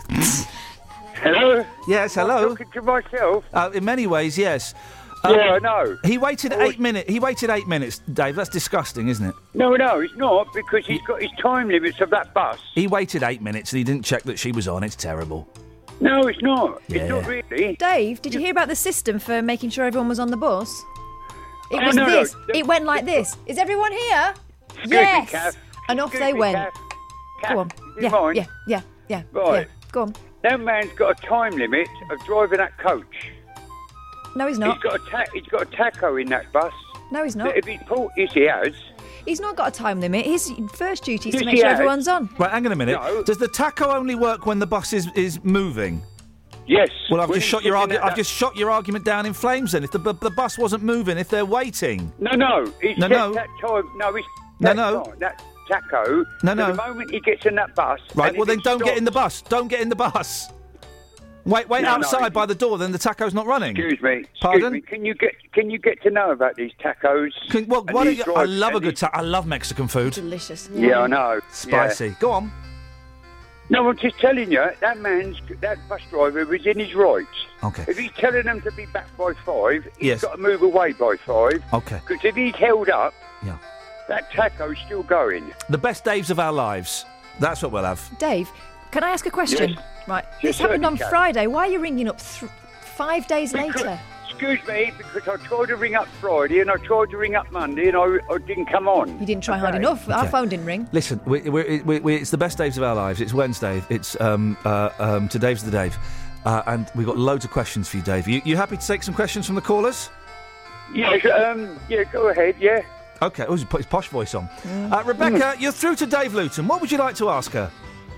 Hello? Yes, hello. I'm talking to myself. In many ways, yes. Yeah, I know. He waited 8 minutes. He waited 8 minutes, Dave. That's disgusting, isn't it? No, it's not, because he's got his time limits of that bus. He waited 8 minutes and he didn't check that she was on. It's terrible. No, it's not. Yeah. It's not really. Dave, did you hear about the system for making sure everyone was on the bus? It was no. this. It went like this. Is everyone here? Excuse me, Yes. Kath. And off Excuse they me, went. Kath. Go on. Do you mind? Yeah. Right. Yeah. Go on. That man's got a time limit of driving that coach. No, he's not. He's got a taco in that bus. No, he's not. If he's pulled, yes, he has. He's not got a time limit. His first duty is to Yes, make he sure has. everyone's on. Right, hang on a minute. No. Does the taco only work when the bus is moving? Yes. Well, I've When just he's shot your looking argument. at I've just shot your argument down in flames. Then, if the bus wasn't moving, if they're waiting. No. He's No, set no. that time. No, he's No. That taco. No. The moment he gets in that bus. Right. and Well, if then it don't get in the stops- bus. Don't get in the bus. Wait No, outside by the door. Then the taco's not running. Excuse me. Pardon? Can you get to know about these tacos? Well, and why don't these you, I drives love a and good taco. I love Mexican food. Delicious. Yeah, I know. Spicy. Yeah. Go on. No, I'm just telling you, that bus driver was in his rights. Okay. If he's telling them to be back by 5, he's Yes. got to move away by 5. Okay. Because if he's held up, Yeah. that taco's still going. The best days of our lives. That's what we'll have. Dave, can I ask a question? Yes. Right. Yes, This happened on certainly can. Friday. Why are you ringing up 5 days later? Excuse me, because I tried to ring up Friday and I tried to ring up Monday and I didn't come on. You didn't try hard Okay. enough. Our Okay. phone didn't ring. Listen, it's the best days of our lives. It's Wednesday. It's Today's the Dave, and we've got loads of questions for you, Dave. You happy to take some questions from the callers? Yes, go ahead, yeah. Okay. Oh, he's put his posh voice on. Rebecca, you're through to Dave Luton. What would you like to ask her?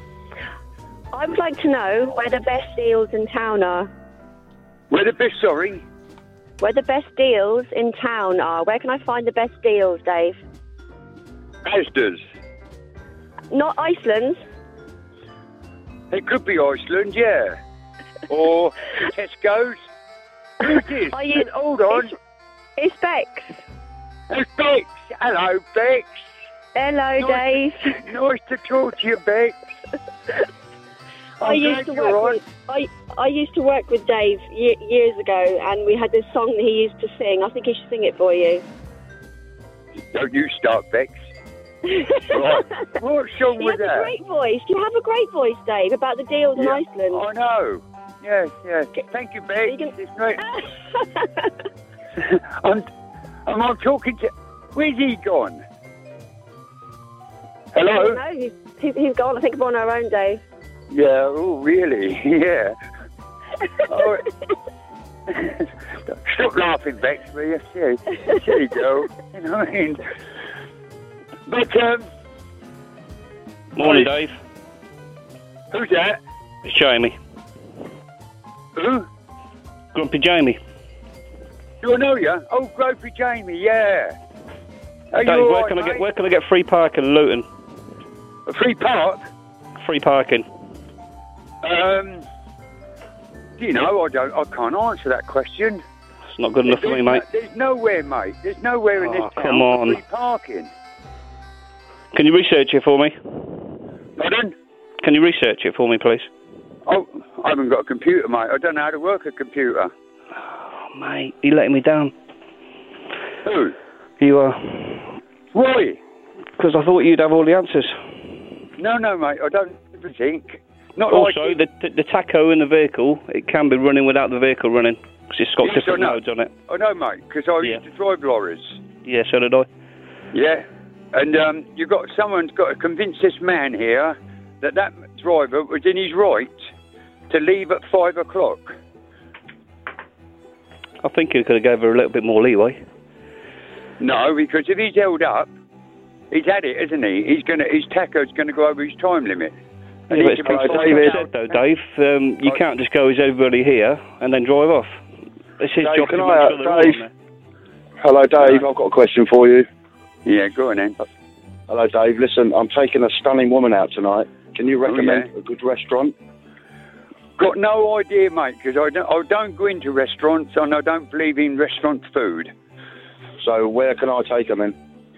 I would like to know where the best deals in town are. Where the best, sorry? Where the best deals in town are. Where can I find the best deals, Dave? Asda's. Not Iceland's. It could be Iceland, yeah. Or Tesco's. Who's this? Are you- Hold on. It's Bex. It's Bex. Hello, Bex. Hello, Dave. Nice to talk to you, Bex. I used to work with Dave years ago, and we had this song that he used to sing. I think he should sing it for you. Don't you start, Bex. Right. What song He was has a that? great voice. You have a great voice, Dave, about the deals in Iceland. I know. Yeah. Thank you, Bex. It's great. I'm talking to... Where's he gone? Hello? No, he's gone. I think we're on our own, Dave. Yeah, oh, really? Yeah. Oh, stop laughing, Bex, will you? Silly girl. You know what I mean? But, Morning, Dave. Who's that? It's Jamie. Who? Grumpy Jamie. Do I know you? Oh, Grumpy Jamie, yeah. Are Dave, you all where right, can I mate? get free parking in Luton? A free park? Free parking. Do you know, I can't answer that question. It's not good enough for me, mate. There's nowhere, mate. There's nowhere in this Oh, town come for on. free parking. Can you research it for me? Pardon? Can you research it for me, please? Oh, I haven't got a computer, mate. I don't know how to work a computer. Oh, mate, you're letting me down. Who? You are. Why? Because I thought you'd have all the answers. No, mate. I don't think. Not Also, like the taco in the vehicle, it can be running without the vehicle running. Because it's got Yes, different I know. modes on it. I know, mate, because I used to drive lorries. Yeah, so did I. Yeah. And someone's got to convince this man here that driver was in his right to leave at 5 o'clock. I think you could have gave her a little bit more leeway. No, because if he's held up, he's had it, isn't he? His taco's going to go over his time limit. And Yeah, he but it's can be David. fined out. Though, Dave, you can't just go as everybody here and then drive off. It's his Dave, job can to I, make sure they're all on Dave? there. Hello, Dave. I've got a question for you. Yeah, go on then. Hello, Dave. Listen, I'm taking a stunning woman out tonight. Can you recommend yeah. a good restaurant? Got no idea, mate, because I don't go into restaurants and I don't believe in restaurant food. So where can I take her then?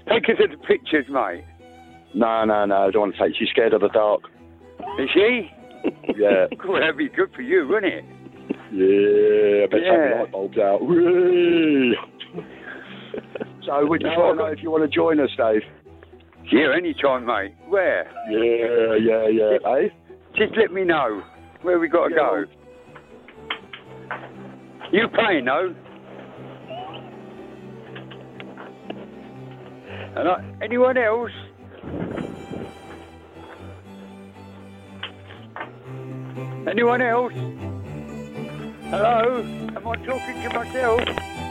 Take us to the pictures, mate. No, I don't want to take. She's scared of the dark. Is she? Yeah. Well, that'd be good for you, wouldn't it? Yeah, I bet take the light bulbs out. Whee! So we just want to know if you want to join us, Dave. Yeah, any time, mate. Where? Yeah, eh? Just let me know where we got to go. You paying, though? Anyone else? Anyone else? Hello? Am I talking to myself?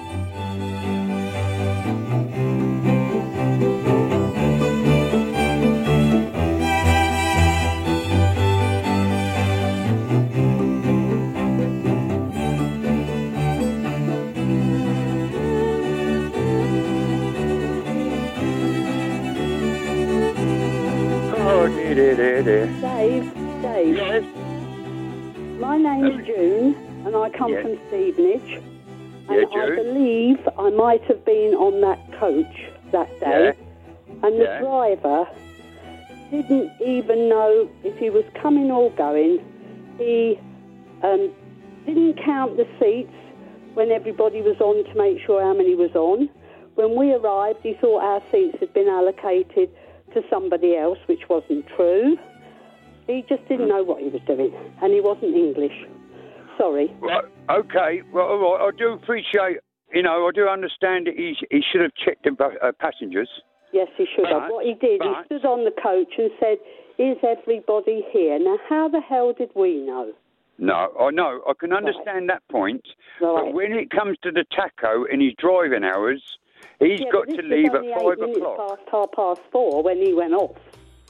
Dave. Yes. My name's June, and I come from Stevenage. And I believe I might have been on that coach that day. And the driver didn't even know if he was coming or going. He didn't count the seats when everybody was on to make sure how many was on. When we arrived, he thought our seats had been allocated to somebody else, which wasn't true. He just didn't know what he was doing, and he wasn't English. Sorry. Right, okay. Well, all right. I do appreciate, I do understand that he should have checked the passengers. Yes, he should have. What he did, he stood on the coach and said, "Is everybody here?" Now, how the hell did we know? No, I know. I can understand that point. Right. But when it comes to the taco and his driving hours, he's got to leave at 5 o'clock. Past 4 when he went off.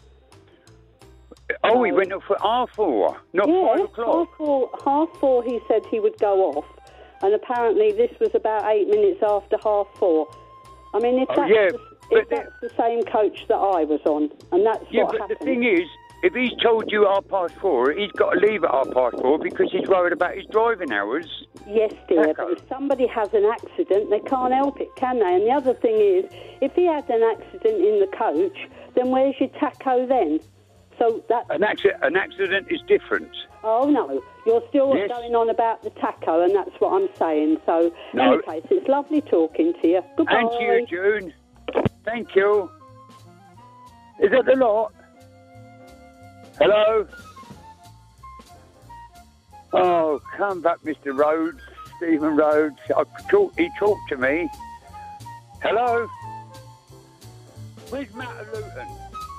Oh, he went off at half 4, not 5 o'clock. Half 4 he said he would go off, and apparently this was about 8 minutes after 4:30. I mean, if that's the same coach that I was on, and that's what happened. The thing is, if he's told you 4:30, he's got to leave at 4:30 because he's worried about his driving hours. Yes, dear, but if somebody has an accident, they can't help it, can they? And the other thing is, if he had an accident in the coach, then where's your taco then? So that an accident is different. Oh no, you're still going on about the taco, and that's what I'm saying. So, in any case, it's lovely talking to you. Goodbye. And to you, June. Thank you. Is that the lot? Hello? Oh, come back, Mr. Rhodes, Stephen Rhodes. He talked to me. Hello? Where's Matt of Luton?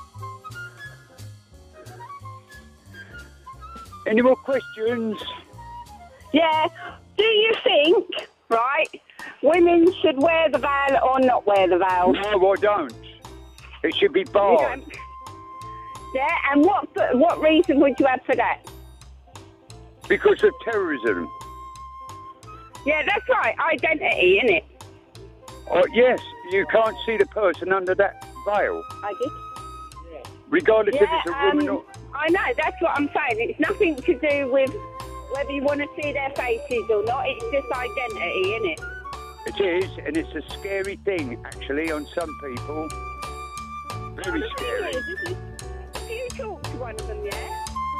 Any more questions? Yeah. Do you think, right, women should wear the veil or not wear the veil? No, I don't. It should be barred. Yeah, and what reason would you have for that? Because of terrorism. Yeah, that's right. Identity, innit? Oh, yes, you can't see the person under that veil. I did. Regardless if it's a woman or... I know, that's what I'm saying. It's nothing to do with whether you want to see their faces or not. It's just identity, innit? It is, and it's a scary thing, actually, on some people. Very scary. Do you talk to one of them, yeah?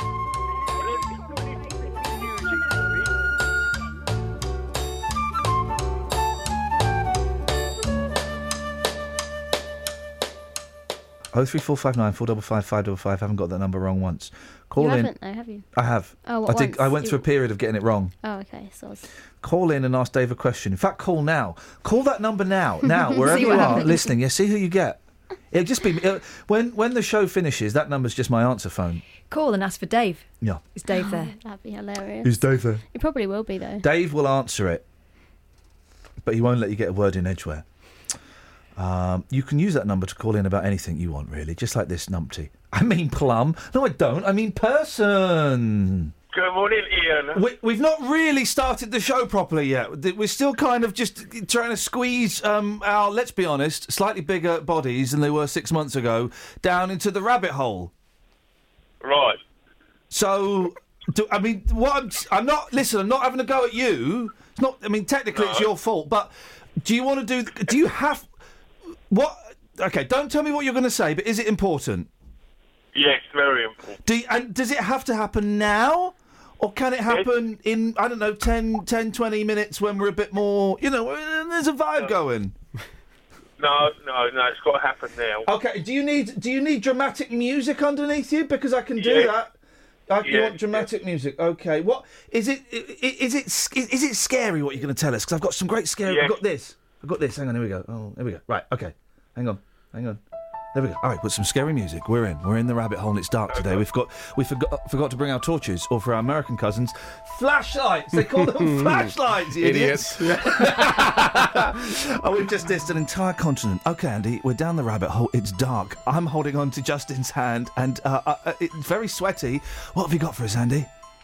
Oh, 345 455 555. Haven't got that number wrong once. Call you in. Haven't, though, have you? I have. Oh, what, I went through a period of getting it wrong. Oh, okay. So call in and ask Dave a question. In fact, call now. Call that number now. Now, wherever you are listening. Yeah, see who you get. It'll just be when the show finishes. That number's just my answer phone. Call and ask for Dave. Yeah. Is Dave there? That'd be hilarious. Is Dave there? He probably will be though. Dave will answer it, but he won't let you get a word in edgeware. You can use that number to call in about anything you want, really, just like this numpty. I mean plum. No, I don't. I mean person. Good morning, Ian. We've not really started the show properly yet. We're still kind of just trying to squeeze our, let's be honest, slightly bigger bodies than they were 6 months ago down into the rabbit hole. Right. So, I'm not having a go at you. It's not, technically it's your fault, but do you want to do you have, what, Okay, don't tell me what you're going to say, but is it important? Yes, very important. And does it have to happen now? Or can it happen in, I don't know, 10, 20 minutes when we're a bit more, there's a vibe going? No, it's got to happen now. Okay, do you need dramatic music underneath you? Because I can do that. You want dramatic music? Okay. What is it? Is it scary? What you're going to tell us? Because I've got some great scary. Yes. I've got this. Hang on. Here we go. Oh, there we go. Right. Okay. Hang on. There we go. All right. Put some scary music. We're in the rabbit hole, and it's dark today. We forgot to bring our torches, or for our American cousins, flashlights. They call them flashlights. You idiots. Oh, we've just dissed an entire continent. Okay, Andy, we're down the rabbit hole. It's dark. I'm holding on to Justin's hand, and it's very sweaty. What have you got for us, Andy?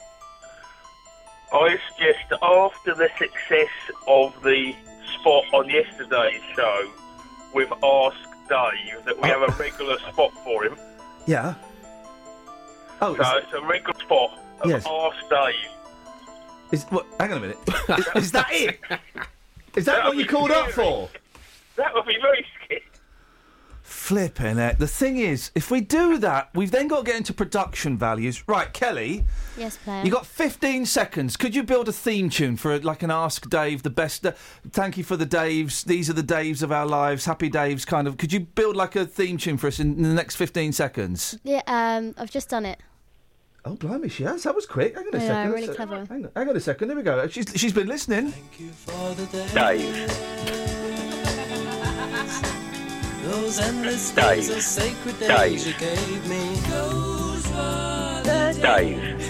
I suggest after the success of the spot on yesterday's show with Ask Dave that we have a regular spot for him. Yeah. Oh, so it's a regular spot of Ask Dave. Hang on a minute. Is that it? Is that what you called up for? That would be very scary. Flipping it. The thing is, if we do that, we've then got to get into production values. Right, Kelly. Yes, player. You got 15 seconds. Could you build a theme tune for an Ask Dave, the best? Thank you for the Daves. These are the Daves of our lives. Happy Daves, kind of. Could you build like a theme tune for us in the next 15 secondes? Yeah, I've just done it. Oh, blimey, she has. That was quick. Hang on a second. Yeah, really clever. Hang on a second. There we go. She's been listening. Dave. Those endless days of sacred days you gave me. Those were the days.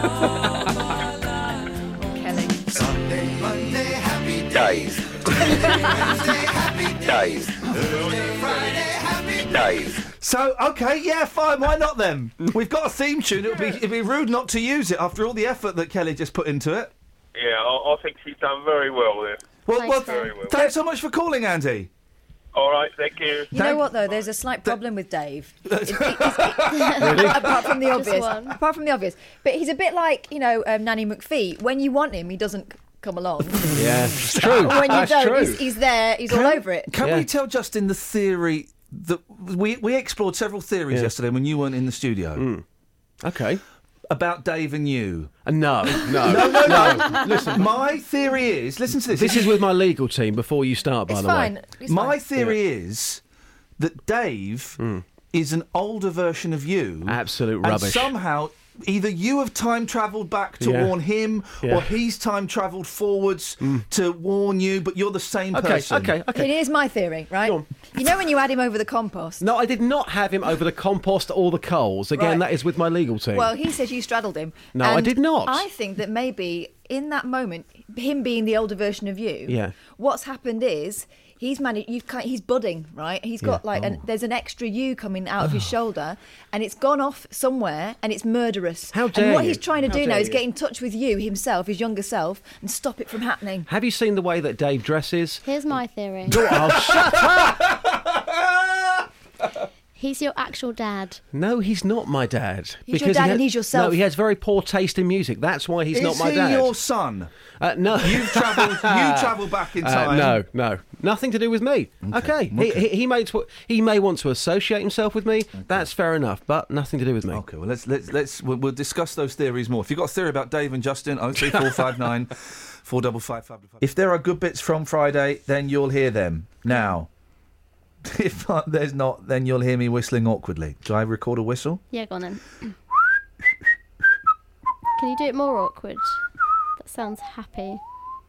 Kelly. Sunday, Monday, happy days. Tuesday, happy days. Thursday, Friday, happy days. So, okay, yeah, fine, why not then? We've got a theme tune, it'd be rude not to use it after all the effort that Kelly just put into it. Yeah, I think she's done very well there. Well, very well. Thanks so much for calling, Andy. All right, thank you. You know what, though? There's a slight problem with Dave. Really? Apart from the Just obvious. one. Apart from the obvious. But he's a bit like, Nanny McPhee. When you want him, he doesn't come along. Yeah, it's true. When you That's don't, true. he's there, he's all over it. Can we tell Justin the theory that we explored several theories yesterday when you weren't in the studio? Okay. About Dave and you. No. Listen, my theory is... Listen to this. This is with my legal team before you start, by the way. It's My fine. theory is that Dave is an older version of you. Absolute and rubbish. Somehow, either you have time travelled back to warn him, or he's time travelled forwards to warn you, but you're the same person. Okay. Here's my theory, right? You know when you had him over the compost? No, I did not have him over the compost or the coals. Again, Right. that is with my legal team. Well, he says you straddled him. No, I And did not. I think that maybe in that moment, him being the older version of you, Yeah. what's happened is he's managed. He's budding, right? He's got there's an extra you coming out of his shoulder, and it's gone off somewhere, and it's murderous. How dare And what you. he's trying to How do now dare is you. get in touch with you himself, his younger self, and stop it from happening. Have you seen the way that Dave dresses? Here's my theory. Oh, shut up! He's your actual dad. No, he's not my dad. He's your dad and he's yourself. No, he has very poor taste in music. That's why he's not my dad. Is he your son? No. You've travelled back in time. No. Nothing to do with me. Okay. He may want to associate himself with me. Okay. That's fair enough, but nothing to do with me. Okay, well, we'll discuss those theories more. If you've got a theory about Dave and Justin, 03459 455. If there are good bits from Friday, then you'll hear them. Now, if there's not, then you'll hear me whistling awkwardly. Do I record a whistle? Yeah, go on then. Can you do it more awkward? That sounds happy.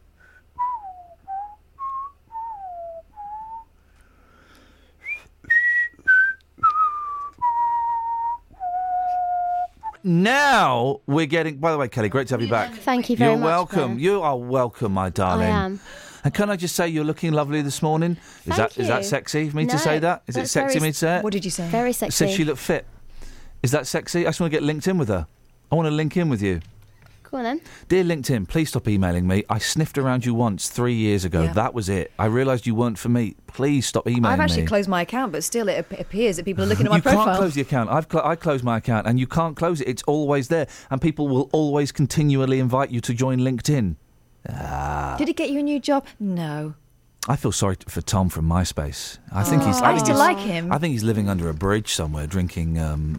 Now we're getting... By the way, Kelly, great to have you back. Thank you very much. You're welcome. Ben. You are welcome, my darling. I am. And can I just say you're looking lovely this morning? Is Thank that you. sexy for me to No, say that? Is it that's sexy very for me to say it? What did you say? Very I sexy. said she looked fit. Is that sexy? I just want to get linked in with her. I want to link in with you. Go on then. Dear LinkedIn, please stop emailing me. I sniffed around you once 3 years ago. Yeah. That was it. I realised you weren't for me. Please stop emailing me. I've actually closed my account, but still it appears that people are looking at my you profile. can't close the account. I closed my account, and you can't close it. It's always there, and people will always continually invite you to join LinkedIn. Did it get you a new job? No. I feel sorry for Tom from MySpace. I think he's. I used to like him. I think he's living under a bridge somewhere, drinking.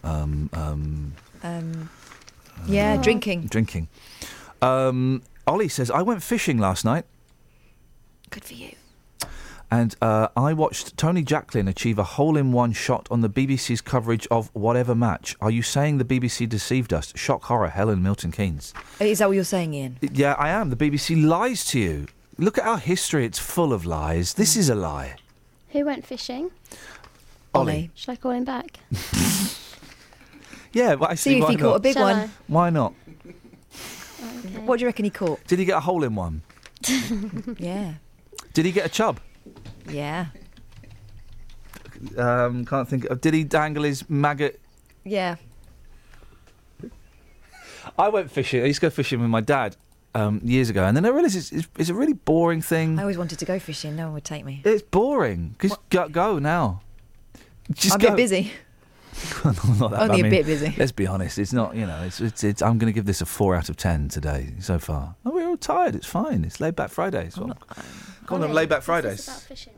Drinking. Drinking. Ollie says, I went fishing last night. Good for you. And I watched Tony Jacklin achieve a hole-in-one shot on the BBC's coverage of whatever match. Are you saying the BBC deceived us? Shock horror, Helen Milton Keynes. Is that what you're saying, Ian? Yeah, I am. The BBC lies to you. Look at our history. It's full of lies. This is a lie. Who went fishing? Ollie. Shall I call him back? Yeah, well, I See if he caught a big one. Why not? Okay. What do you reckon he caught? Did he get a hole-in-one? Yeah. Did he get a chub? Yeah. Can't think. Did he dangle his maggot? Yeah. I went fishing. I used to go fishing with my dad years ago, and then I realised it's a really boring thing. I always wanted to go fishing. No one would take me. It's boring. Just go now. Just I'm go. a bit busy. Not that, Only I mean, a bit busy. Let's be honest. It's not. It's. I'm going to give this a 4 out of 10 today so far. Oh, we're all tired. It's fine. It's laid back Fridays. Call them laid back Fridays. About fishing.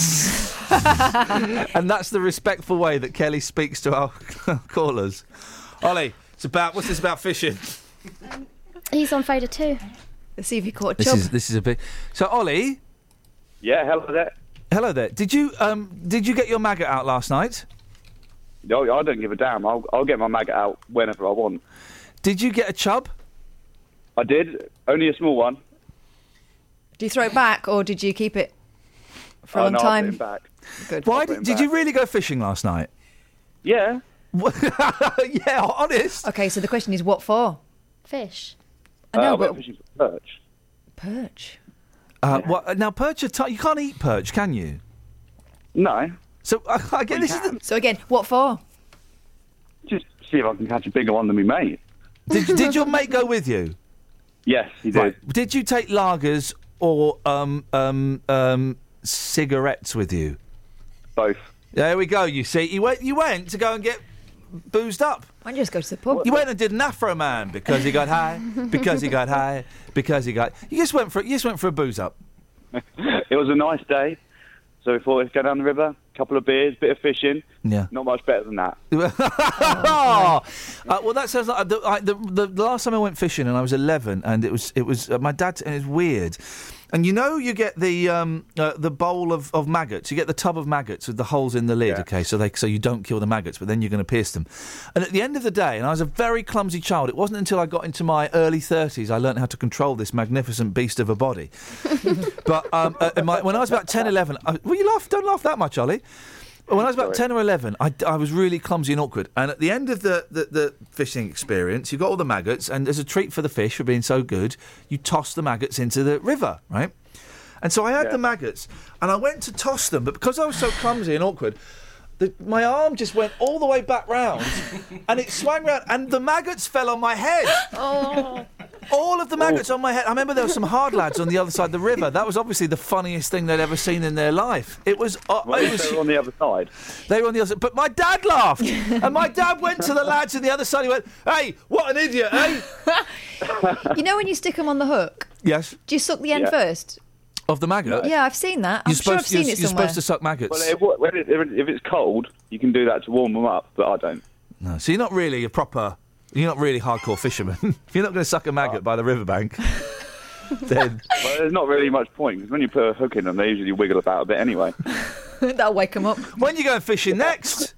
And that's the respectful way that Kelly speaks to our callers. Ollie, what's this about fishing? He's on fader too. Let's see if he caught a chub. This is a big. So Ollie. Yeah, hello there. Hello there. Did you get your maggot out last night? No, I don't give a damn. I'll get my maggot out whenever I want. Did you get a chub? I did. Only a small one. Did you throw it back, or did you keep it for a long no, time? I put it back. Good. Why did you really go fishing last night? Yeah. Yeah, honest. Okay, so the question is, what for? Fish. I know, I went but fishing for perch. perch. Now perch are you can't eat perch, can you? No. So again, So again, what for? Just see if I can catch a bigger one than me mate. Did your mate go with you? Yes, he did. Right. Did you take lagers or cigarettes with you? Both. There we go. You see, you went to go and get boozed up. Why don't you just go to the pub? You went and did an Afro Man because he got high, because he got high, because he got. You just went for a booze up. It was a nice day, so we thought let's go down the river, couple of beers, bit of fishing. Yeah. Not much better than that. Well, that sounds like the last time I went fishing, and I was 11, and it was my dad, and it's weird. And you get the bowl of maggots. You get the tub of maggots with the holes in the lid. Yeah. Okay, so you don't kill the maggots, but then you're going to pierce them. And at the end of the day, and I was a very clumsy child. It wasn't until I got into my early 30s I learned how to control this magnificent beast of a body. But when I was about 10, 11, don't laugh that much, Ollie. When I was about 10 or 11, I was really clumsy and awkward. And at the end of the fishing experience, you got all the maggots, and as a treat for the fish for being so good, you toss the maggots into the river, right? And so I had the maggots, and I went to toss them, but because I was so clumsy and awkward, my arm just went all the way back round, and it swung round, and the maggots fell on my head. Oh. All of the maggots on my head. I remember there were some hard lads on the other side of the river. That was obviously the funniest thing they'd ever seen in their life. It was. They were on the other side. They were on the other side. But my dad laughed. And my dad went to the lads on the other side. He went, "Hey, what an idiot, eh?" You know when you stick them on the hook? Yes. Do you suck the end first? Of the maggot? Yeah, I've seen that. I'm sure I've seen it somewhere. You're supposed to suck maggots. Well, if it's cold, you can do that to warm them up, but I don't. No, so you're not really you're not really hardcore fisherman. If you're not going to suck a maggot by the riverbank, then... Well, there's not really much point, because when you put a hook in them, they usually wiggle about a bit anyway. That'll wake them up. When are you going fishing next?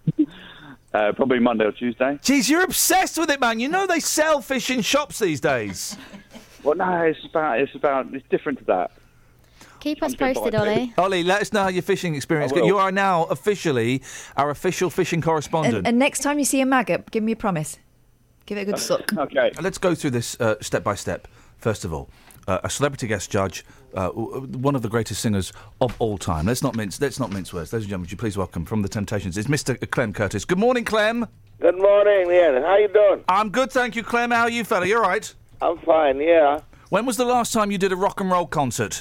Probably Monday or Tuesday. Jeez, you're obsessed with it, man. You know they sell fish in shops these days. Well, no, it's different to that. Keep us posted, Ollie. Ollie, let us know how your fishing experience goes. You are now officially our official fishing correspondent. And next time you see a maggot, give me a promise. Give it a good suck. Okay. Let's go through this step by step. First of all, a celebrity guest judge, one of the greatest singers of all time. Let's not mince words. Ladies and gentlemen, would you please welcome from the Temptations, it's Mr. Clem Curtis. Good morning, Clem. Good morning, Ian. How you doing? I'm good, thank you, Clem. How are you, fella? You all right? I'm fine, yeah. When was the last time you did a rock and roll concert?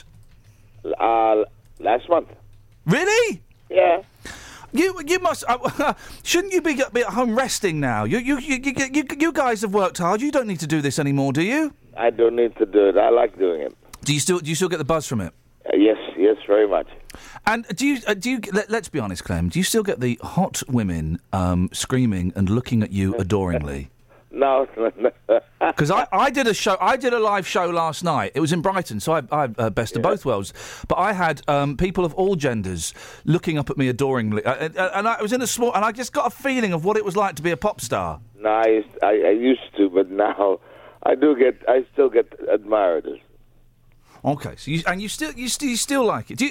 Last month. Really? Yeah. You must. Shouldn't you be at home resting now? You guys have worked hard. You don't need to do this anymore, do you? I don't need to do it. I like doing it. Do you still get the buzz from it? Yes, very much. And do you let's be honest, Clem, do you still get the hot women screaming and looking at you adoringly? No. Because I did a live show last night. It was in Brighton, so I best of both worlds. But I had people of all genders looking up at me adoringly, and I was in a small, and I just got a feeling of what it was like to be a pop star. No, I used to, but now I still get admired. Okay, so you still like it. Do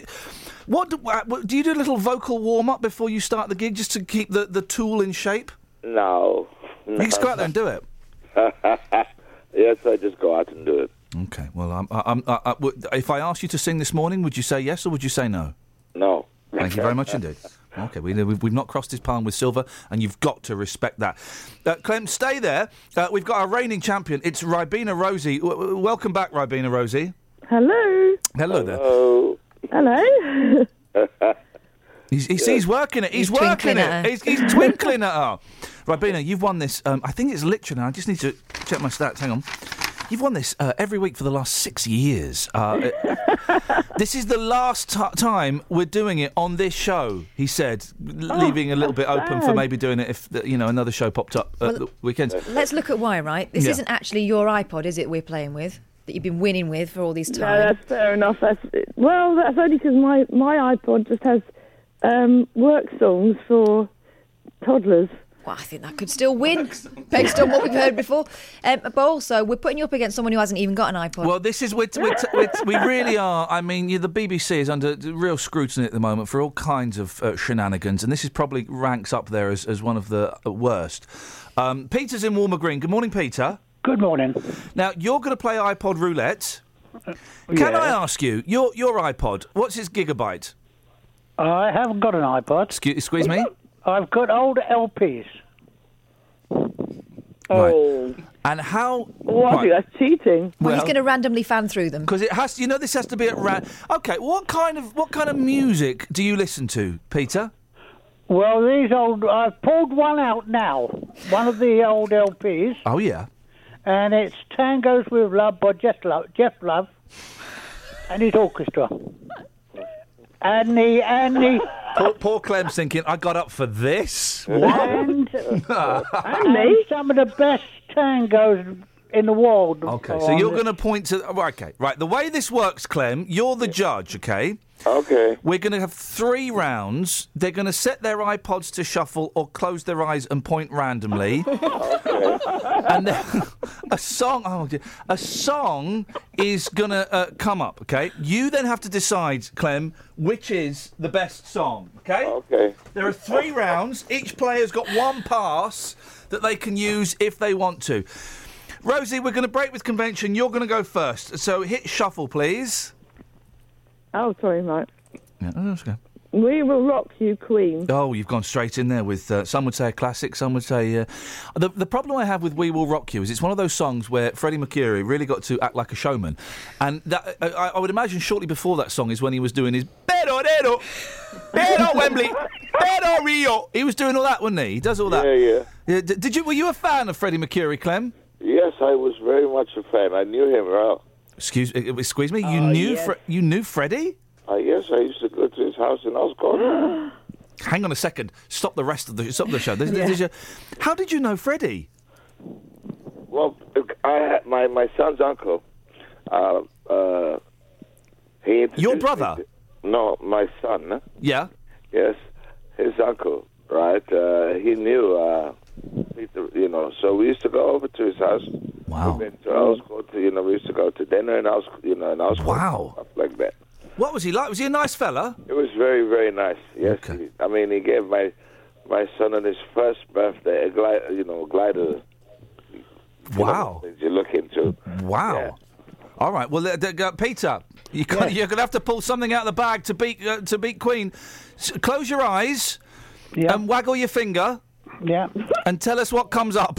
you do a little vocal warm up before you start the gig just to keep the tool in shape? No. You just go out there and do it. Yes, I just go out and do it. Okay. Well, if I asked you to sing this morning, would you say yes or would you say no? No. Thank you very much indeed. Okay, we've not crossed this palm with silver, and you've got to respect that. Clem, stay there. We've got our reigning champion. It's Ribena Rosie. Welcome back, Ribena Rosie. Hello. Hello there. Hello. He's working it. He's working it. He's twinkling at her. Ribena, you've won this. I think it's literally. I just need to check my stats. Hang on. You've won this every week for the last 6 years. This is the last time we're doing it on this show, he said, leaving a little bit open for maybe doing it if another show popped up at the weekends. Let's look at why, right? This isn't actually your iPod, is it, we're playing with? That you've been winning with for all these time? No, that's fair enough. That's only because my iPod just has work songs for toddlers. Well, I think that could still win, based on what we've heard before. But also, we're putting you up against someone who hasn't even got an iPod. Well, this is we really are. I mean, the BBC is under real scrutiny at the moment for all kinds of shenanigans, and this is probably ranks up there as one of the worst. Peter's in Walmer Green. Good morning, Peter. Good morning. Now, you're going to play iPod roulette. Can I ask you, your iPod, what's its gigabyte? I haven't got an iPod. Excuse me? I've got old LPs. Oh. And how... I think that's cheating. Well, he's going to randomly fan through them. Because it has to, this has to be at Okay, what kind of music do you listen to, Peter? Well, I've pulled one out now. One of the old LPs. Oh, yeah. And it's Tangos with Love by Jeff Love and his orchestra. And the poor Clem's thinking, I got up for this. And some of the best tangos in the world. Okay, so you're going to point to... Okay, right. The way this works, Clem, you're the judge, okay? Okay. We're going to have 3 rounds. They're going to set their iPods to shuffle or close their eyes and point randomly. Okay. And then a song is going to come up, okay? You then have to decide, Clem, which is the best song, okay? Okay. There are 3 rounds. Each player's got 1 pass that they can use if they want to. Rosie, we're going to break with convention. You're going to go first. So hit shuffle, please. Oh, sorry, Mike. Yeah, that's okay. We Will Rock You, Queen. Oh, you've gone straight in there with, some would say a classic, some would say... The problem I have with We Will Rock You is it's one of those songs where Freddie Mercury really got to act like a showman. And that, I would imagine shortly before that song is when he was doing his... Pero Wembley, Pero Rio. He was doing all that, wasn't he? He does all that. Yeah. Were you a fan of Freddie Mercury, Clem? Yes, I was very much a fan. I knew him well. Excuse me. You knew Freddie? Yes, I used to go to his house in Oscott. Hang on a second. Stop the rest of the show. How did you know Freddie? Well, I had my son's uncle. Your brother? No, my son. Yeah. Yes, his uncle. Right. He knew. So we used to go over to his house. Wow. We went to Oscott. We used to go to dinner in Oscott. Wow. Stuff like that. What was he like? Was he a nice fella? It was very, very nice. Yes. Okay. He gave my son on his first birthday a glider. Wow. Things you look into. Wow. Yeah. All right. Well, Peter, you're going to have to pull something out of the bag to beat Queen. Close your eyes and waggle your finger. Yeah. And tell us what comes up.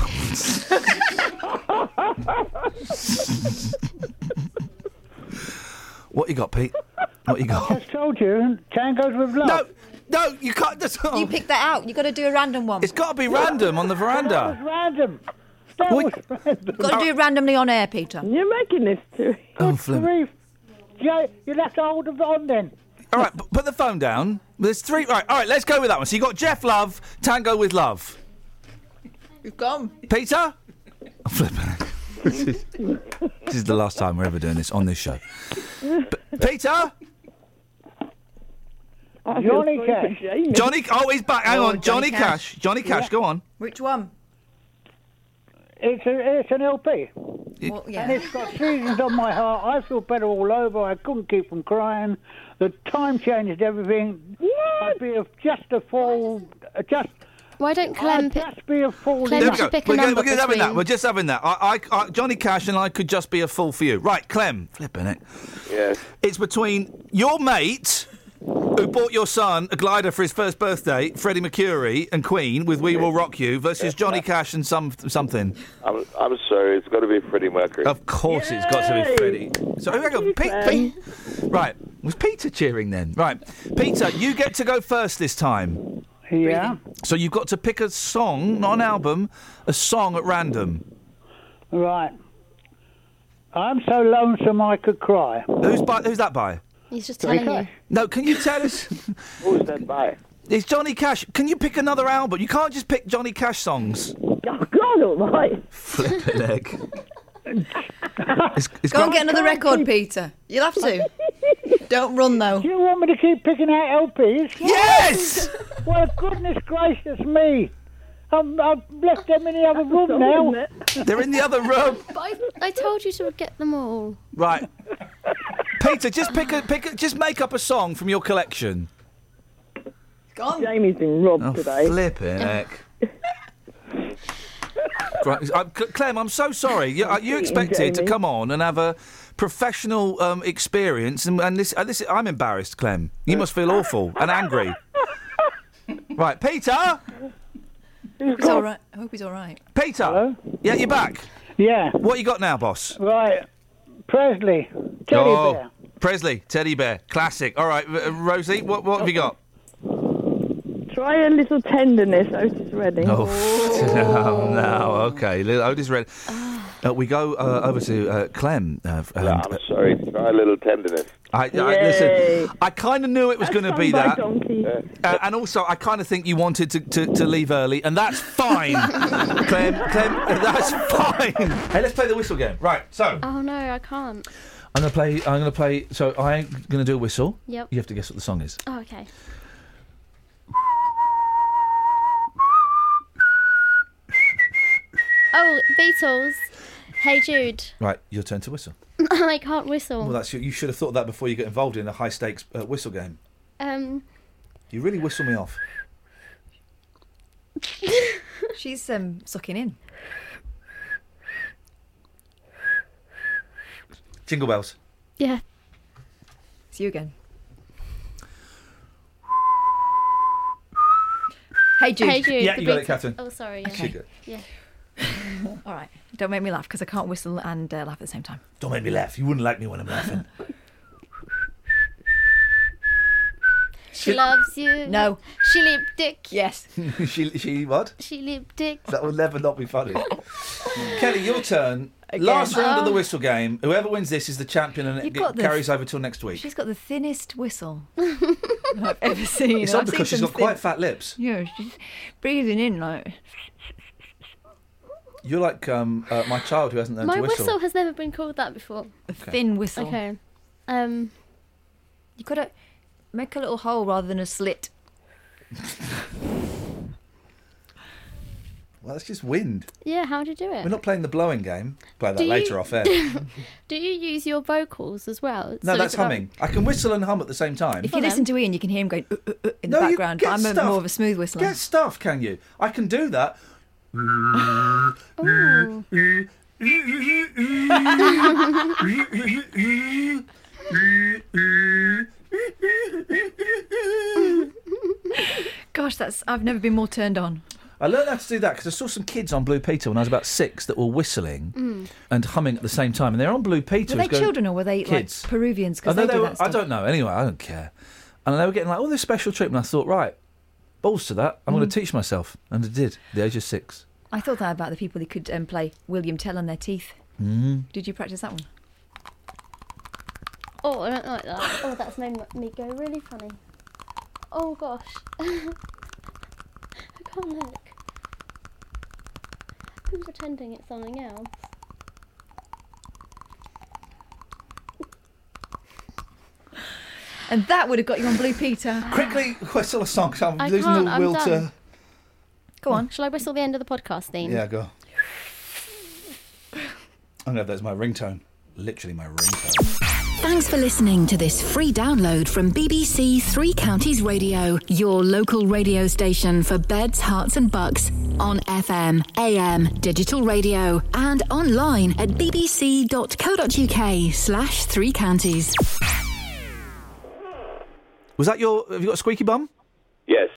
What you got, Pete? What you got? I just told you, Tangos with Love. No, you can't. You picked that out. You've got to do a random one. It's got to be random on the veranda. That was random. That was random. Got to do it randomly on air, Peter. You're making this too. Oh, Flynn. you'll have to hold it on then. All right, put the phone down. There's 3. Right, all right, let's go with that one. So you got Jeff Love, Tango with Love. You've gone. Peter? I'm flipping. This is the last time we're ever doing this on this show. Peter? Johnny Cash. Johnny. Oh, he's back. Hang on, Johnny Cash. Johnny Cash. Yeah. Go on. Which one? It's an LP. Well, yeah. And it's got Seasons on My Heart. I Feel Better All Over. I Couldn't Keep From Crying. The Time Changed Everything. I'd be just a fool. Why don't Clem just be a fool? Clem should pick a number We're having that. between- We're just having that. I, Johnny Cash and I could just be a fool for you. Right, Clem. Flipping it. Yes. It's between your mate, who bought your son a glider for his first birthday, Freddie Mercury and Queen with We Will Rock You, versus Johnny Cash and something. I'm sorry, it's got to be Freddie Mercury. Of course it's got to be Freddie. So here we go. Pete. Right. Was Peter cheering then? Right. Peter, you get to go first this time. Yeah. So you've got to pick a song, not an album, a song at random. Right. I'm so lonesome I could cry. Who's that by? He's just telling you. No, can you tell us? Who's that by? It's Johnny Cash. Can you pick another album? You can't just pick Johnny Cash songs. Oh, God almighty. Flippin' egg. Go and get another record, Peter. You'll have to. Don't run, though. Do you want me to keep picking out LPs? Yes! Well, goodness gracious me. I've left them in the other room now. They're in the other room. But I told you to get them all. Right. Peter, just just make up a song from your collection. Gone. Jamie's been robbed today. Flippin' heck. Clem, I'm so sorry. You expected to come on and have a professional experience, and this I'm embarrassed, Clem. You must feel awful and angry. Right, Peter. He's all right. I hope he's all right. Peter. Hello? Yeah, you're back. Yeah. What you got now, boss? Right. Presley. Teddy Bear. Presley, Teddy Bear, classic. All right, Rosie, what have you got? Try A Little Tenderness, Otis Redding. Oh, no, okay. Otis Redding. We go over to Clem. I'm sorry, Try A Little Tenderness. Listen, I kind of knew it was going to be that. Donkey. And also, I kind of think you wanted to leave early, and that's fine. Clem, that's fine. Hey, let's play the whistle game. Right, so. Oh, no, I can't. I'm going to play, so I'm going to do a whistle. Yep. You have to guess what the song is. Oh, okay. Oh, Beatles. Hey Jude. Right, your turn to whistle. I can't whistle. Well, you should have thought that before you get involved in a high-stakes whistle game. You really whistle me off. She's sucking in. Jingle bells. Yeah. It's you again. Hey Jude. Hey Jude. Yeah, you got it, Catherine. Oh, sorry. Yeah. Okay. Yeah. All right. Don't make me laugh because I can't whistle and laugh at the same time. Don't make me laugh. You wouldn't like me when I'm laughing. She loves you. No. She lip dick. Yes. she what? She lip dick. That will never not be funny. Kelly, your turn. Again. Last round of the whistle game. Whoever wins this is the champion, and You've it got carries over till next week. She's got the thinnest whistle I've ever seen. It's I've odd because seen she's some got quite fat lips. Yeah, she's breathing in like. You're like my child who hasn't learned My to whistle. whistle has never been called that before. A thin whistle. Okay. You got to make a little hole rather than a slit. Well, that's just wind. Yeah, how do you do it? We're not playing the blowing game. Play that Do you- later off air. Do you use your vocals as well? No, So that's it's about- humming. I can whistle and hum at the same time. If you listen to Ian, you can hear him going in No, the you background. get But I'm stuff. more of a smooth whistler. Get stuff, can you? I can do that. Gosh, I've never been more turned on. I learned how to do that because I saw some kids on Blue Peter when I was about 6 that were whistling and humming at the same time, and they're on Blue Peter. Were they children or were they kids? like Peruvians? Oh, Because no, they do that stuff. I don't know. Anyway, I don't care. And they were getting like all this special treatment. I thought, right, balls to that. I'm going to teach myself, and I did. At the age of 6. I thought that about the people who could play William Tell on their teeth. Did you practice that one? Oh, I don't like that. Oh, that's made me go really funny. Oh gosh. I can't look. I'm pretending it's something else. And that would have got you on Blue Peter. Quickly whistle a song, 'cause I'm I losing can't, the I'm will done. to... Go on. Shall I whistle the end of the podcast theme? Yeah, go. I'm going to have that as my ringtone. Literally my ringtone. Thanks for listening to this free download from BBC Three Counties Radio, your local radio station for beds, hearts and bucks, on FM, AM, digital radio, and online at bbc.co.uk/Three Counties. Was that your... Have you got a squeaky bum? Yes.